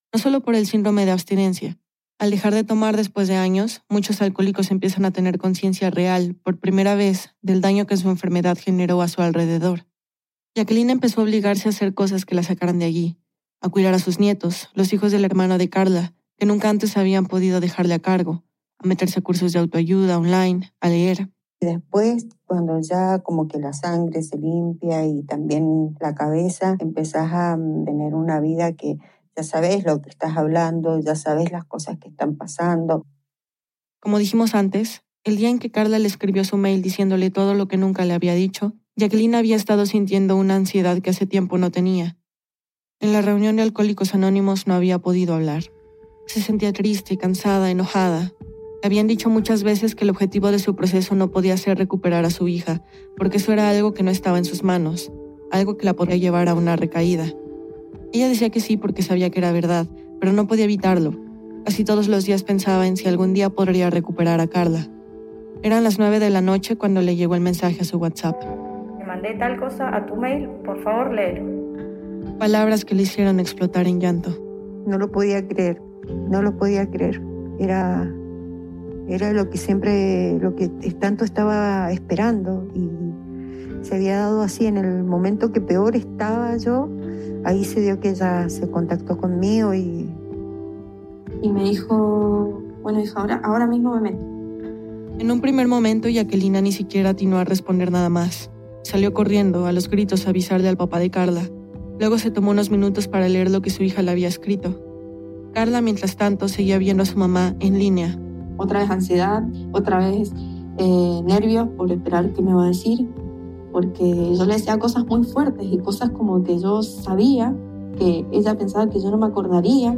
no solo por el síndrome de abstinencia. Al dejar de tomar después de años, muchos alcohólicos empiezan a tener conciencia real, por primera vez, del daño que su enfermedad generó a su alrededor. Jacqueline empezó a obligarse a hacer cosas que la sacaran de allí, a cuidar a sus nietos, los hijos del hermano de Carla, que nunca antes habían podido dejarle a cargo, a meterse a cursos de autoayuda online, a leer. Y después, cuando ya como que la sangre se limpia y también la cabeza, empezás a tener una vida que ya sabes lo que estás hablando, ya sabes las cosas que están pasando. Como dijimos antes, el día en que Carla le escribió su mail diciéndole todo lo que nunca le había dicho, Jacqueline había estado sintiendo una ansiedad que hace tiempo no tenía. En la reunión de Alcohólicos Anónimos no había podido hablar. Se sentía triste, cansada, enojada. Le habían dicho muchas veces que el objetivo de su proceso no podía ser recuperar a su hija, porque eso era algo que no estaba en sus manos, algo que la podría llevar a una recaída. Ella decía que sí porque sabía que era verdad, pero no podía evitarlo. Casi todos los días pensaba en si algún día podría recuperar a Carla. Eran las 9 de la noche cuando le llegó el mensaje a su WhatsApp. Te mandé tal cosa a tu mail, por favor léelo. Palabras que le hicieron explotar en llanto. No lo podía creer, no lo podía creer. Era lo que siempre, lo que tanto estaba esperando y se había dado así en el momento que peor estaba yo. Ahí se dio que ella se contactó conmigo y me dijo, bueno hija, ahora mismo me meto. En un primer momento Jacqueline ni siquiera atinó a responder nada más. Salió corriendo a los gritos a avisarle al papá de Carla. Luego se tomó unos minutos para leer lo que su hija le había escrito. Carla, mientras tanto, seguía viendo a su mamá en línea. Otra vez ansiedad, otra vez nervios por esperar qué me va a decir, porque yo le decía cosas muy fuertes y cosas como que yo sabía, que ella pensaba que yo no me acordaría.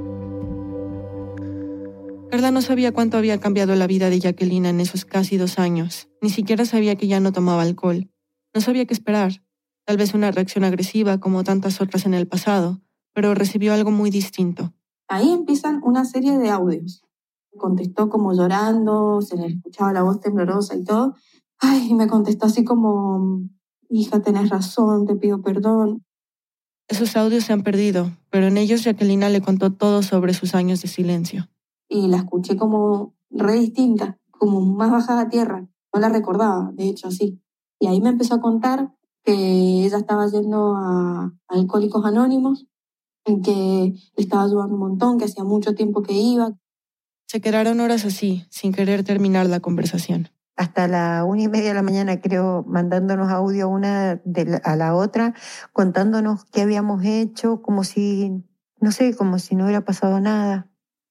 Carla no sabía cuánto había cambiado la vida de Jacqueline en esos casi 2 años. Ni siquiera sabía que ya no tomaba alcohol. No sabía qué esperar. Tal vez una reacción agresiva como tantas otras en el pasado, pero recibió algo muy distinto. Ahí empiezan una serie de audios. Contestó como llorando, se le escuchaba la voz temblorosa y todo. Y me contestó así como, hija, tenés razón, te pido perdón. Esos audios se han perdido, pero en ellos Jacqueline le contó todo sobre sus años de silencio. Y la escuché como re distinta, como más bajada a tierra. No la recordaba, de hecho, así. Y ahí me empezó a contar que ella estaba yendo a Alcohólicos Anónimos, en que le estaba ayudando un montón, que hacía mucho tiempo que iba. Se quedaron horas así, sin querer terminar la conversación. Hasta la 1:30 de la mañana, creo, mandándonos audio una a la otra, contándonos qué habíamos hecho, como si no hubiera pasado nada.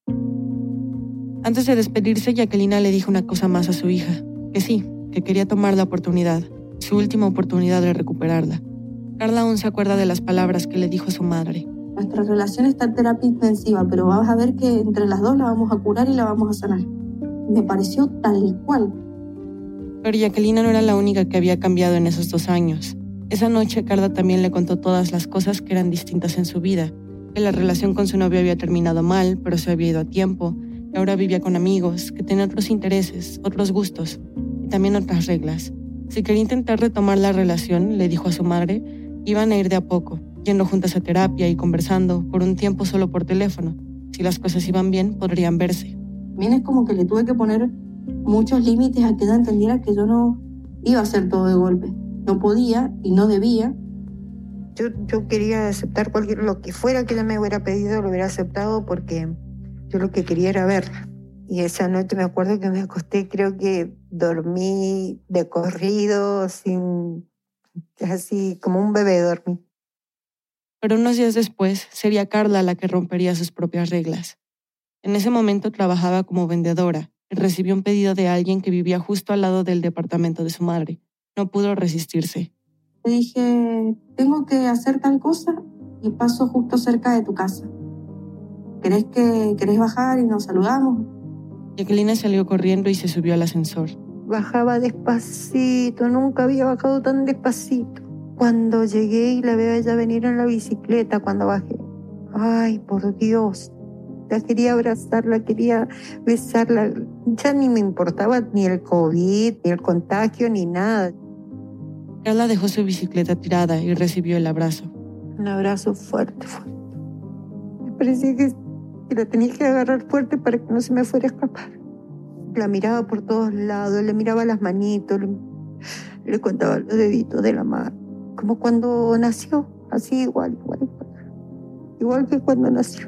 Antes de despedirse, Jacqueline le dijo una cosa más a su hija, que sí, que quería tomar la oportunidad, su última oportunidad de recuperarla. Carla aún se acuerda de las palabras que le dijo a su madre. Nuestra relación está en terapia intensiva, pero vas a ver que entre las dos la vamos a curar y la vamos a sanar. Me pareció tal cual. Pero Jacqueline no era la única que había cambiado en esos 2 años. Esa noche Carla también le contó todas las cosas que eran distintas en su vida, que la relación con su novio había terminado mal, pero se había ido a tiempo, que ahora vivía con amigos, que tenía otros intereses, otros gustos y también otras reglas. Si quería intentar retomar la relación, le dijo a su madre, iban a ir de a poco, yendo juntas a terapia y conversando por un tiempo solo por teléfono. Si las cosas iban bien, podrían verse. También es como que le tuve que poner muchos límites a que ella entendiera que yo no iba a hacer todo de golpe. No podía y no debía. Yo quería aceptar lo que fuera que ella me hubiera pedido, lo hubiera aceptado porque yo lo que quería era verla. Y esa noche me acuerdo que me acosté, creo que dormí de corrido, así como un bebé dormí. Pero unos días después sería Carla la que rompería sus propias reglas. En ese momento trabajaba como vendedora y recibió un pedido de alguien que vivía justo al lado del departamento de su madre. No pudo resistirse. Le dije, tengo que hacer tal cosa y paso justo cerca de tu casa. ¿Querés bajar y nos saludamos? Jacqueline salió corriendo y se subió al ascensor. Bajaba despacito, nunca había bajado tan despacito. Cuando llegué y la veo a ella venir en la bicicleta cuando bajé. Ay, por Dios. La quería abrazar, la quería besarla. Ya ni me importaba ni el COVID, ni el contagio, ni nada. Carla dejó su bicicleta tirada y recibió el abrazo. Un abrazo fuerte. parecía que la tenía que agarrar fuerte para que no se me fuera a escapar. La miraba por todos lados, le miraba las manitos, le contaba los deditos de la mano, como cuando nació, así igual que cuando nació.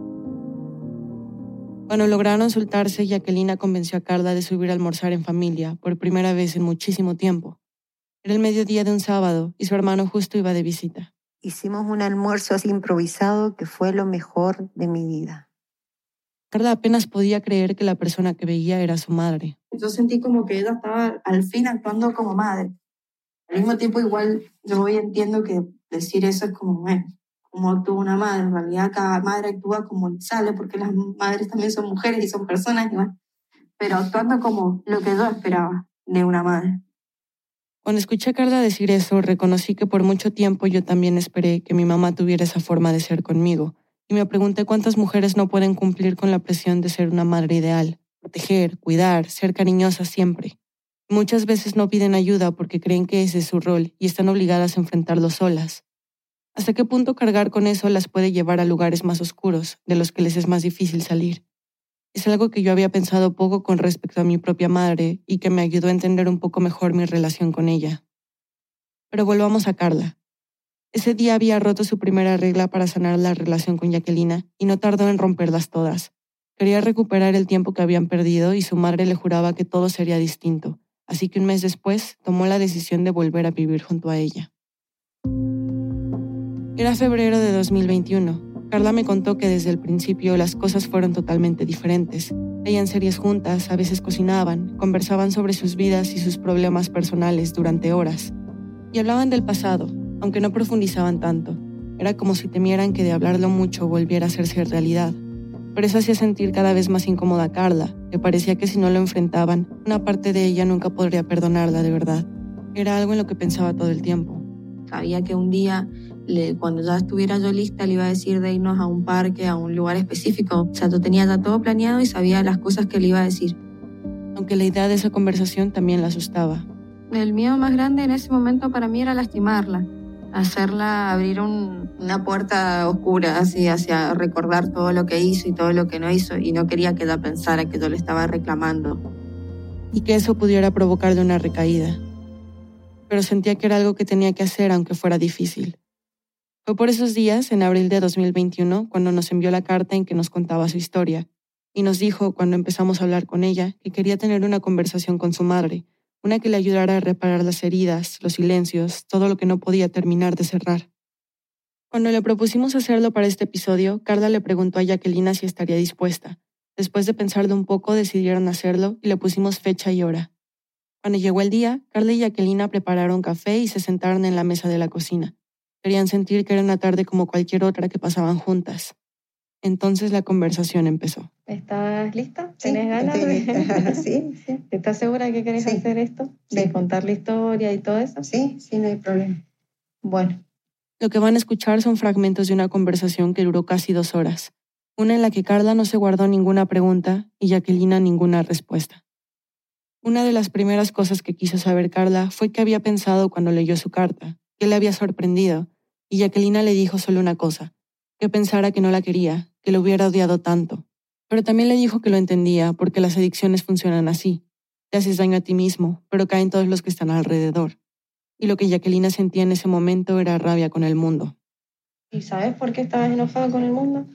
Cuando lograron soltarse, Jacquelina convenció a Carla de subir a almorzar en familia por primera vez en muchísimo tiempo. Era el mediodía de un sábado y su hermano justo iba de visita. Hicimos un almuerzo así improvisado que fue lo mejor de mi vida. Carla apenas podía creer que la persona que veía era su madre. Yo sentí como que ella estaba al fin actuando como madre. Al mismo tiempo, igual, yo hoy entiendo que decir eso es como, bueno, como actúa una madre. En realidad, cada madre actúa como le sale, porque las madres también son mujeres y son personas, igual. Pero actuando como lo que yo esperaba de una madre. Cuando escuché a Carla decir eso, reconocí que por mucho tiempo yo también esperé que mi mamá tuviera esa forma de ser conmigo. Y me pregunté cuántas mujeres no pueden cumplir con la presión de ser una madre ideal, proteger, cuidar, ser cariñosa siempre. Muchas veces no piden ayuda porque creen que ese es su rol y están obligadas a enfrentarlo solas. ¿Hasta qué punto cargar con eso las puede llevar a lugares más oscuros, de los que les es más difícil salir? Es algo que yo había pensado poco con respecto a mi propia madre y que me ayudó a entender un poco mejor mi relación con ella. Pero volvamos a Carla. Ese día había roto su primera regla para sanar la relación con Jacquelina y no tardó en romperlas todas. Quería recuperar el tiempo que habían perdido y su madre le juraba que todo sería distinto, así que un mes después tomó la decisión de volver a vivir junto a ella. Era febrero de 2021. Carla me contó que desde el principio las cosas fueron totalmente diferentes. Veían series juntas, a veces cocinaban, conversaban sobre sus vidas y sus problemas personales durante horas. Y hablaban del pasado, aunque no profundizaban tanto. Era como si temieran que de hablarlo mucho volviera a hacerse realidad. Pero eso hacía sentir cada vez más incómoda a Carla, que parecía que si no lo enfrentaban, una parte de ella nunca podría perdonarla de verdad. Era algo en lo que pensaba todo el tiempo. Sabía que un día, cuando ya estuviera yo lista, le iba a decir de irnos a un parque, a un lugar específico. O sea, yo tenía ya todo planeado y sabía las cosas que le iba a decir. Aunque la idea de esa conversación también la asustaba. El miedo más grande en ese momento para mí era lastimarla. Hacerla abrir una puerta oscura así hacia recordar todo lo que hizo y todo lo que no hizo, y no quería que ella pensara que yo le estaba reclamando. Y que eso pudiera provocarle una recaída. Pero sentía que era algo que tenía que hacer aunque fuera difícil. Fue por esos días, en abril de 2021, cuando nos envió la carta en que nos contaba su historia, y nos dijo, cuando empezamos a hablar con ella, que quería tener una conversación con su madre, una que le ayudara a reparar las heridas, los silencios, todo lo que no podía terminar de cerrar. Cuando le propusimos hacerlo para este episodio, Carla le preguntó a Jacquelina si estaría dispuesta. Después de pensarlo un poco, decidieron hacerlo y le pusimos fecha y hora. Cuando llegó el día, Carla y Jacquelina prepararon café y se sentaron en la mesa de la cocina. Querían sentir que era una tarde como cualquier otra que pasaban juntas. Entonces la conversación empezó. ¿Estás lista? Sí, ¿Tienes ganas de...? Sí. ¿Estás segura que querés hacer esto? ¿De Sí. contar la historia y todo eso? Sí, no hay problema. Bueno. Lo que van a escuchar son fragmentos de una conversación que duró casi 2 horas. Una en la que Carla no se guardó ninguna pregunta y Jacquelina ninguna respuesta. Una de las primeras cosas que quiso saber Carla fue qué había pensado cuando leyó su carta, qué le había sorprendido, y Jacquelina le dijo solo una cosa, que pensara que no la quería, que lo hubiera odiado tanto. Pero también le dijo que lo entendía porque las adicciones funcionan así. Te haces daño a ti mismo, pero caen todos los que están alrededor. Y lo que Jacquelina sentía en ese momento era rabia con el mundo. ¿Y sabes por qué estabas enojada con el mundo?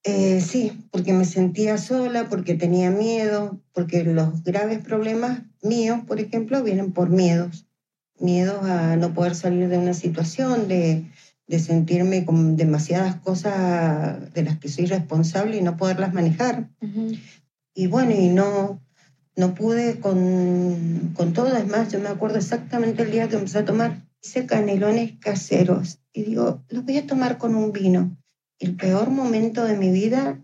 Sí, porque me sentía sola, porque tenía miedo, porque los graves problemas míos, por ejemplo, vienen por miedos. Miedos a no poder salir de una situación, de sentirme con demasiadas cosas de las que soy responsable y no poderlas manejar. Uh-huh. Y bueno, y no pude con todo. Es más, yo me acuerdo exactamente el día que empecé a tomar. Hice canelones caseros y digo, los voy a tomar con un vino. El peor momento de mi vida,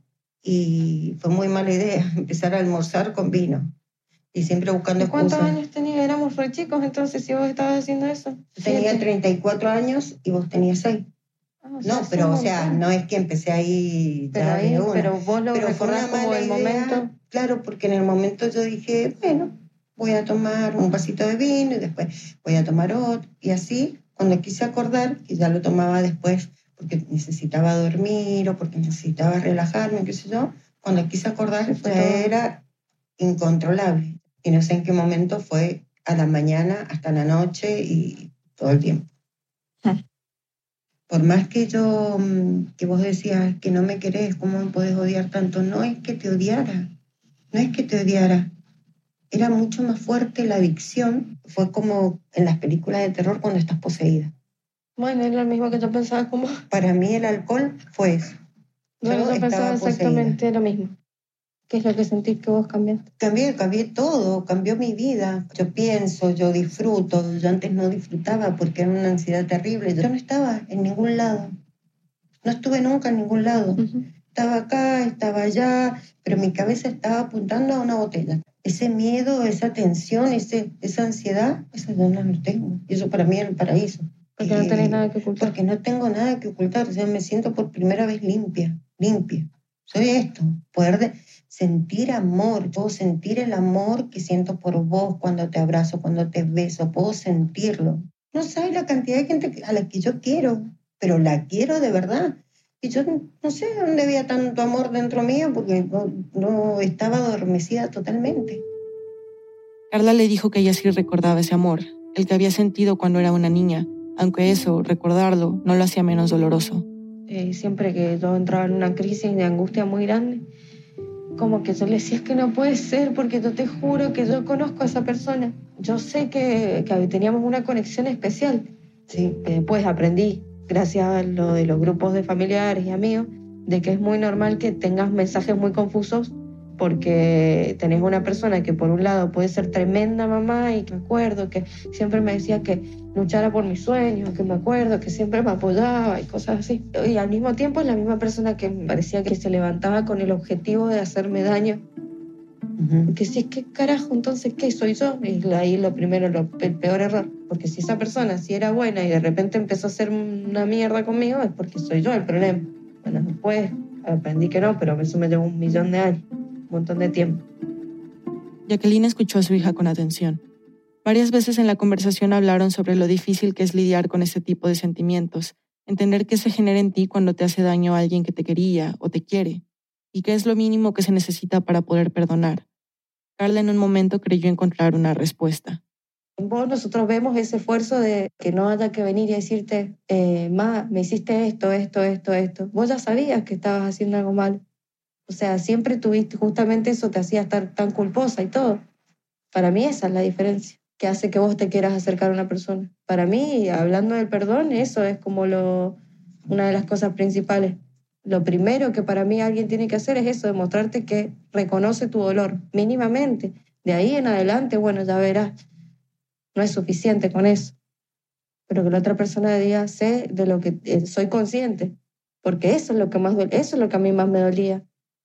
y fue muy mala idea empezar a almorzar con vino. Y siempre buscando excusas. ¿Cuántos años tenías? Éramos re chicos, entonces, si vos estabas haciendo eso. Tenía 34 años y vos tenías 6. No, pero o sea, no es que empecé ahí ya de una. Pero vos lo recordás como el momento. Claro, porque en el momento yo dije, bueno, voy a tomar un vasito de vino y después voy a tomar otro. Y así, cuando quise acordar, que ya lo tomaba después porque necesitaba dormir o porque necesitaba relajarme, qué sé yo. Cuando quise acordar ya era incontrolable. Y no sé en qué momento fue a la mañana hasta la noche y todo el tiempo. Por más que que vos decías que no me querés, ¿cómo me podés odiar tanto? No es que te odiara, no es que te odiara. Era mucho más fuerte la adicción. Fue como en las películas de terror cuando estás poseída. Bueno, es lo mismo que yo pensaba como... Para mí el alcohol fue eso. Bueno, yo pensaba exactamente lo mismo. ¿Qué es lo que sentís que vos cambiaste? Cambié todo, cambió mi vida. Yo pienso, yo disfruto. Yo antes no disfrutaba porque era una ansiedad terrible. Yo no estaba en ningún lado. No estuve nunca en ningún lado. Estaba acá, estaba allá, pero mi cabeza estaba apuntando a una botella. Ese miedo, esa tensión, esa ansiedad, eso yo no lo tengo. Y eso para mí es el paraíso. Porque no tenés nada que ocultar. Porque no tengo nada que ocultar. O sea, me siento por primera vez limpia. Soy esto, poder sentir amor. Puedo sentir el amor que siento por vos cuando te abrazo, cuando te beso. Puedo sentirlo. No sabes la cantidad de gente a la que yo quiero, pero la quiero de verdad. Y yo no sé dónde había tanto amor dentro mío porque no estaba adormecida totalmente. Carla le dijo que ella sí recordaba ese amor, el que había sentido cuando era una niña, aunque eso, recordarlo, no lo hacía menos doloroso. Siempre que yo entraba en una crisis de angustia muy grande, como que yo le decía, es que no puede ser, porque yo te juro que yo conozco a esa persona. Yo sé que teníamos una conexión especial. Sí. Que después aprendí, gracias a lo de los grupos de familiares y amigos, de que es muy normal que tengas mensajes muy confusos porque tenés una persona que por un lado puede ser tremenda mamá y que me acuerdo que siempre me decía que luchara por mis sueños, que me acuerdo que siempre me apoyaba y cosas así. Y al mismo tiempo es la misma persona que me parecía que se levantaba con el objetivo de hacerme daño. Porque si es que carajo, entonces ¿qué soy yo? Y ahí lo primero, el peor error. Porque si esa persona sí era buena y de repente empezó a hacer una mierda conmigo, es porque soy yo el problema. Bueno, después aprendí que no, pero eso me llevó 1.000.000 de años. Un montón de tiempo. Jacqueline escuchó a su hija con atención. Varias veces en la conversación hablaron sobre lo difícil que es lidiar con ese tipo de sentimientos, entender qué se genera en ti cuando te hace daño a alguien que te quería o te quiere, y qué es lo mínimo que se necesita para poder perdonar. Carla en un momento creyó encontrar una respuesta. En vos nosotros vemos ese esfuerzo de que no haya que venir y decirte, ma, me hiciste esto. Vos ya sabías que estabas haciendo algo mal. O sea, siempre tuviste, justamente eso te hacía estar tan culposa y todo. Para mí esa es la diferencia que hace que vos te quieras acercar a una persona. Para mí, hablando del perdón, eso es como una de las cosas principales. Lo primero que para mí alguien tiene que hacer es eso, demostrarte que reconoce tu dolor, mínimamente. De ahí en adelante, bueno, ya verás, no es suficiente con eso. Pero que la otra persona diga, sé de lo que soy consciente, porque eso es lo que más duele, eso es lo que a mí más me dolía.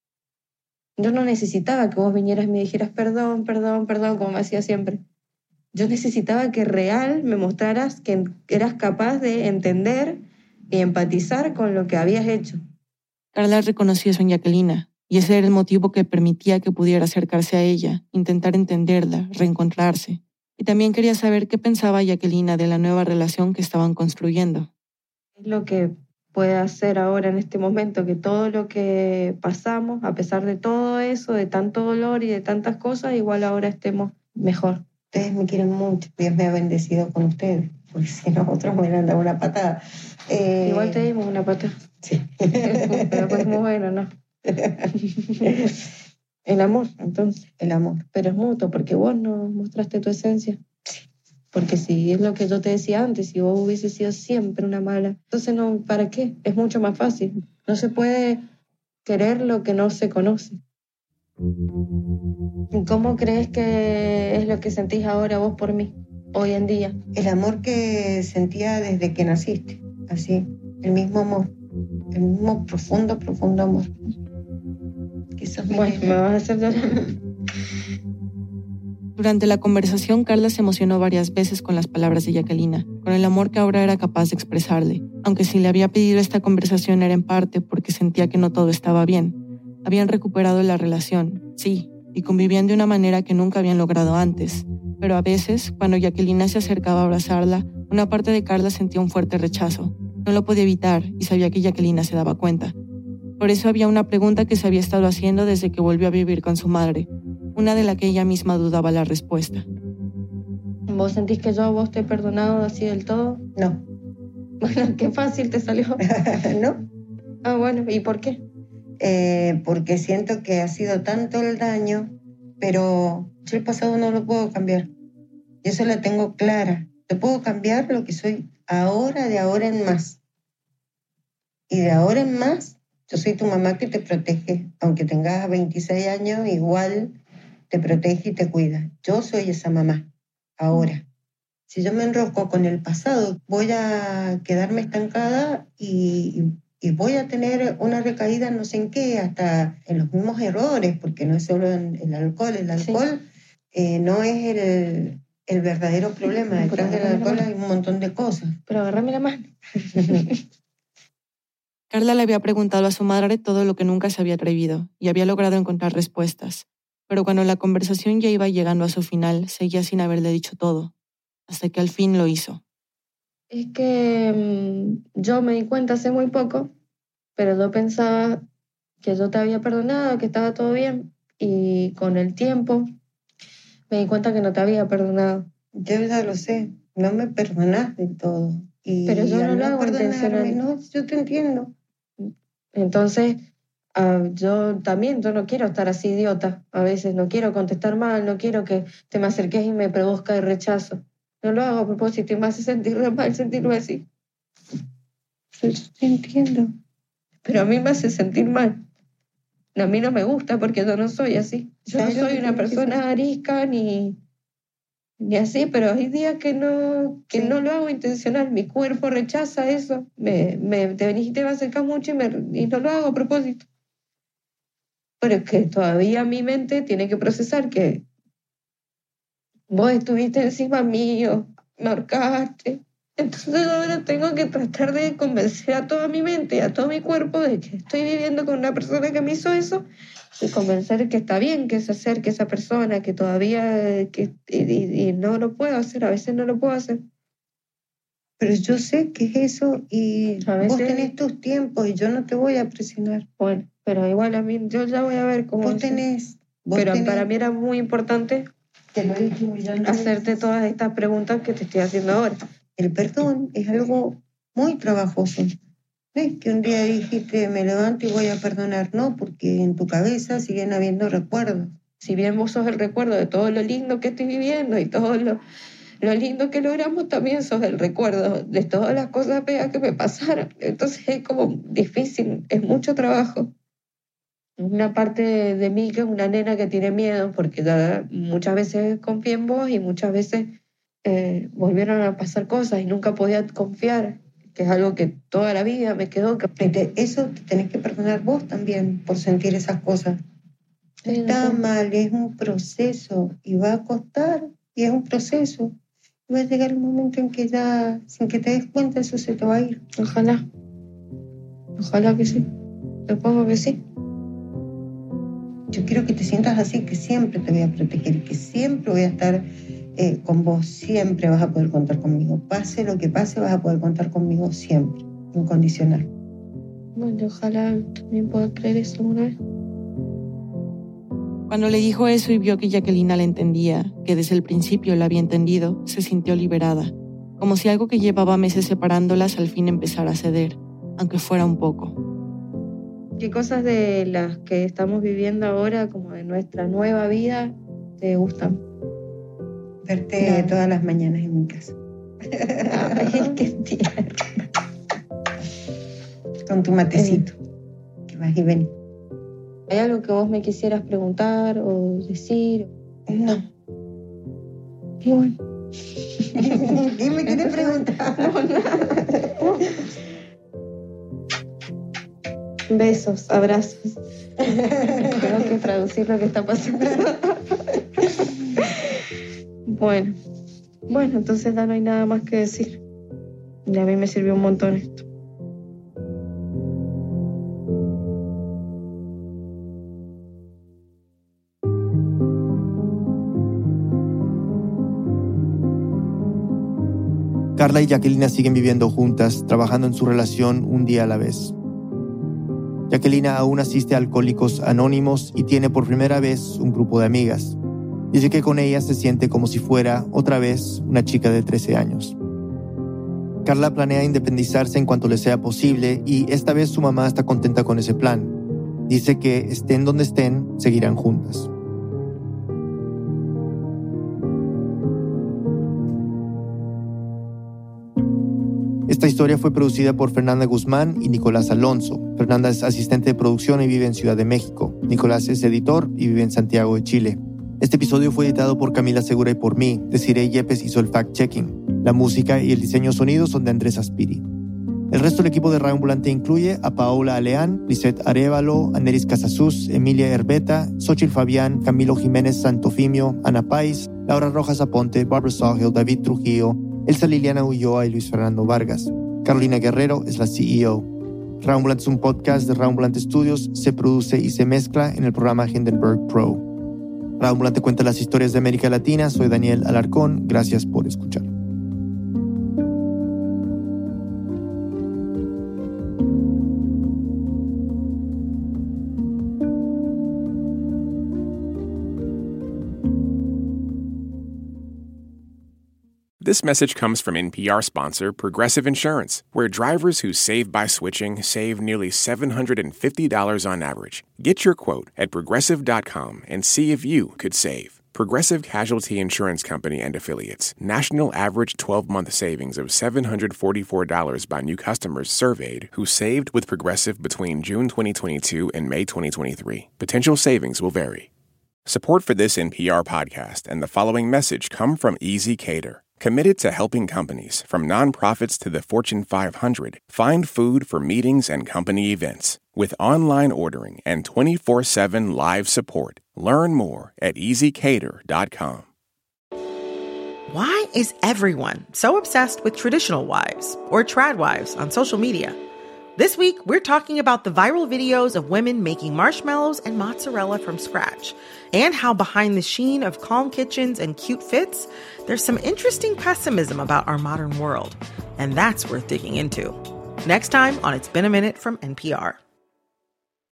Yo no necesitaba que vos vinieras y me dijeras perdón, como me hacía siempre. Yo necesitaba que real me mostraras que eras capaz de entender y empatizar con lo que habías hecho. Carla reconoció eso en Jacqueline, y ese era el motivo que permitía que pudiera acercarse a ella, intentar entenderla, reencontrarse. Y también quería saber qué pensaba Jacqueline de la nueva relación que estaban construyendo. Es lo que puede hacer ahora en este momento, que todo lo que pasamos, a pesar de todo eso, de tanto dolor y de tantas cosas, igual ahora estemos mejor. Ustedes me quieren mucho, Dios me ha bendecido con ustedes, porque si no, otros me hubieran dado una patada. Igual te dimos una patada. Sí. Pero pues muy bueno, ¿no? El amor, entonces. El amor. Pero es mutuo, porque vos no mostraste tu esencia. Porque si es lo que yo te decía antes, si vos hubieses sido siempre una mala, entonces no, ¿para qué? Es mucho más fácil. No se puede querer lo que no se conoce. ¿Cómo crees que es lo que sentís ahora vos por mí, hoy en día? El amor que sentía desde que naciste, así, el mismo amor, el mismo profundo amor. Bueno, me vas a hacer llorar. Durante la conversación, Carla se emocionó varias veces con las palabras de Jacqueline, con el amor que ahora era capaz de expresarle. Aunque si le había pedido esta conversación era en parte porque sentía que no todo estaba bien. Habían recuperado la relación, sí, y convivían de una manera que nunca habían logrado antes. Pero a veces, cuando Jacqueline se acercaba a abrazarla, una parte de Carla sentía un fuerte rechazo. No lo podía evitar y sabía que Jacquelina se daba cuenta. Por eso había una pregunta que se había estado haciendo desde que volvió a vivir con su madre, una de la que ella misma dudaba la respuesta. ¿Vos sentís que yo a vos te he perdonado así del todo? No. Bueno, qué fácil te salió. ¿No? Ah, bueno, ¿y por qué? Porque siento que ha sido tanto el daño, pero yo el pasado no lo puedo cambiar. Y eso lo tengo clara. Yo puedo cambiar lo que soy ahora, de ahora en más. Y de ahora en más, yo soy tu mamá que te protege. Aunque tengas 26 años, igual te protege y te cuida. Yo soy esa mamá, ahora. Si yo me enrosco con el pasado, voy a quedarme estancada y voy a tener una recaída no sé en qué, hasta en los mismos errores, porque no es solo en el alcohol. El alcohol no es el verdadero problema. Detrás del alcohol hay un montón de cosas. Pero agárrame la mano. Carla le había preguntado a su madre todo lo que nunca se había atrevido y había logrado encontrar respuestas. Pero cuando la conversación ya iba llegando a su final, seguía sin haberle dicho todo, hasta que al fin lo hizo. Es que yo me di cuenta hace muy poco, pero yo pensaba que yo te había perdonado, que estaba todo bien, y con el tiempo me di cuenta que no te había perdonado. Yo ya lo sé, no me perdonas del todo. Pero yo no lo hago perdonarme, intencional. no, yo te entiendo. Entonces, yo no quiero estar así idiota. A veces no quiero contestar mal, no quiero que te me acerques y me produzca el rechazo. No lo hago a propósito y me hace sentir mal sentirme así. Yo te entiendo. Pero a mí me hace sentir mal. A mí no me gusta porque yo no soy así. Yo no soy una persona arisca ni así, pero hay días que no lo hago intencional. Mi cuerpo rechaza eso. Te venís y te me acercas mucho y no lo hago a propósito. Pero es que todavía mi mente tiene que procesar que vos estuviste encima mío, me ahorcaste. Entonces ahora tengo que tratar de convencer a toda mi mente y a todo mi cuerpo de que estoy viviendo con una persona que me hizo eso y convencer que está bien que se acerque esa persona, que todavía, y no lo puedo hacer, a veces no lo puedo hacer. Pero yo sé que es eso y vos tenés tus tiempos y yo no te voy a presionar. Bueno, pero igual a mí, yo ya voy a ver cómo... Vos tenés. Para mí era muy importante hacerte todas estas preguntas que te estoy haciendo ahora. El perdón es algo muy trabajoso. No es que un día dijiste, me levanto y voy a perdonar. No, porque en tu cabeza siguen habiendo recuerdos. Si bien vos sos el recuerdo de todo lo lindo que estoy viviendo y todo lo lindo que logramos, también sos el recuerdo de todas las cosas feas que me pasaron. Entonces es como difícil, es mucho trabajo. Una parte de mí que es una nena que tiene miedo, porque ya muchas veces confié en vos y muchas veces volvieron a pasar cosas y nunca podía confiar, que es algo que toda la vida me quedó. Eso te tenés que perdonar vos también por sentir esas cosas. Está mal, es un proceso y va a costar y es un proceso. Va a llegar el momento en que ya, sin que te des cuenta, eso se te va a ir. Ojalá que sí, supongo que sí. Yo quiero que te sientas así, que siempre te voy a proteger, que siempre voy a estar con vos, siempre vas a poder contar conmigo. Pase lo que pase, vas a poder contar conmigo siempre, incondicional. Bueno, ojalá también pueda creer eso alguna vez. Cuando le dijo eso y vio que Jacquelina la entendía, que desde el principio la había entendido, se sintió liberada, como si algo que llevaba meses separándolas al fin empezara a ceder, aunque fuera un poco. ¿Qué cosas de las que estamos viviendo ahora, como de nuestra nueva vida, te gustan? Verte todas las mañanas en mi casa. Ay, qué tierno. Con tu matecito, que vas y ven. ¿Hay algo que vos me quisieras preguntar o decir? No. Y bueno. ¿Qué me quieres preguntar? No, nada. Besos, abrazos. Tengo que traducir lo que está pasando. Bueno, entonces ya no hay nada más que decir. Y a mí me sirvió un montón esto. Carla y Jacquelina siguen viviendo juntas, trabajando en su relación un día a la vez. Jacquelina aún asiste a Alcohólicos Anónimos y tiene por primera vez un grupo de amigas. Dice que con ellas se siente como si fuera, otra vez, una chica de 13 años. Carla planea independizarse en cuanto le sea posible y esta vez su mamá está contenta con ese plan. Dice que estén donde estén, seguirán juntas. Esta historia fue producida por Fernanda Guzmán y Nicolás Alonso. Fernanda es asistente de producción y vive en Ciudad de México. Nicolás es editor y vive en Santiago de Chile. Este episodio fue editado por Camila Segura y por mí. Desiree Yepes hizo el fact-checking. La música y el diseño sonido son de Andrés Aspiri. El resto del equipo de Radio Ambulante incluye a Paola Aleán, Lisette Arévalo, Aneris Casasus, Emilia Herbeta, Xochitl Fabián, Camilo Jiménez Santofimio, Ana Pais, Laura Rojas Aponte, Barbara Sawhill, David Trujillo, Elsa Liliana Ulloa y Luis Fernando Vargas. Carolina Guerrero es la CEO. Radio Ambulante es un podcast de Radio Ambulante Studios, se produce y se mezcla en el programa Hindenburg Pro. Radio Ambulante cuenta las historias de América Latina. Soy Daniel Alarcón. Gracias por escuchar. This message comes from NPR sponsor Progressive Insurance, where drivers who save by switching save nearly $750 on average. Get your quote at Progressive.com and see if you could save. Progressive Casualty Insurance Company and Affiliates. National average 12-month savings of $744 by new customers surveyed who saved with Progressive between June 2022 and May 2023. Potential savings will vary. Support for this NPR podcast and the following message come from Easy Cater. Committed to helping companies, from nonprofits to the Fortune 500, find food for meetings and company events. With online ordering and 24/7 live support. Learn more at easycater.com. Why is everyone so obsessed with traditional wives or trad wives on social media? This week, we're talking about the viral videos of women making marshmallows and mozzarella from scratch, and how behind the sheen of calm kitchens and cute fits, there's some interesting pessimism about our modern world. And that's worth digging into. Next time on It's Been a Minute from NPR.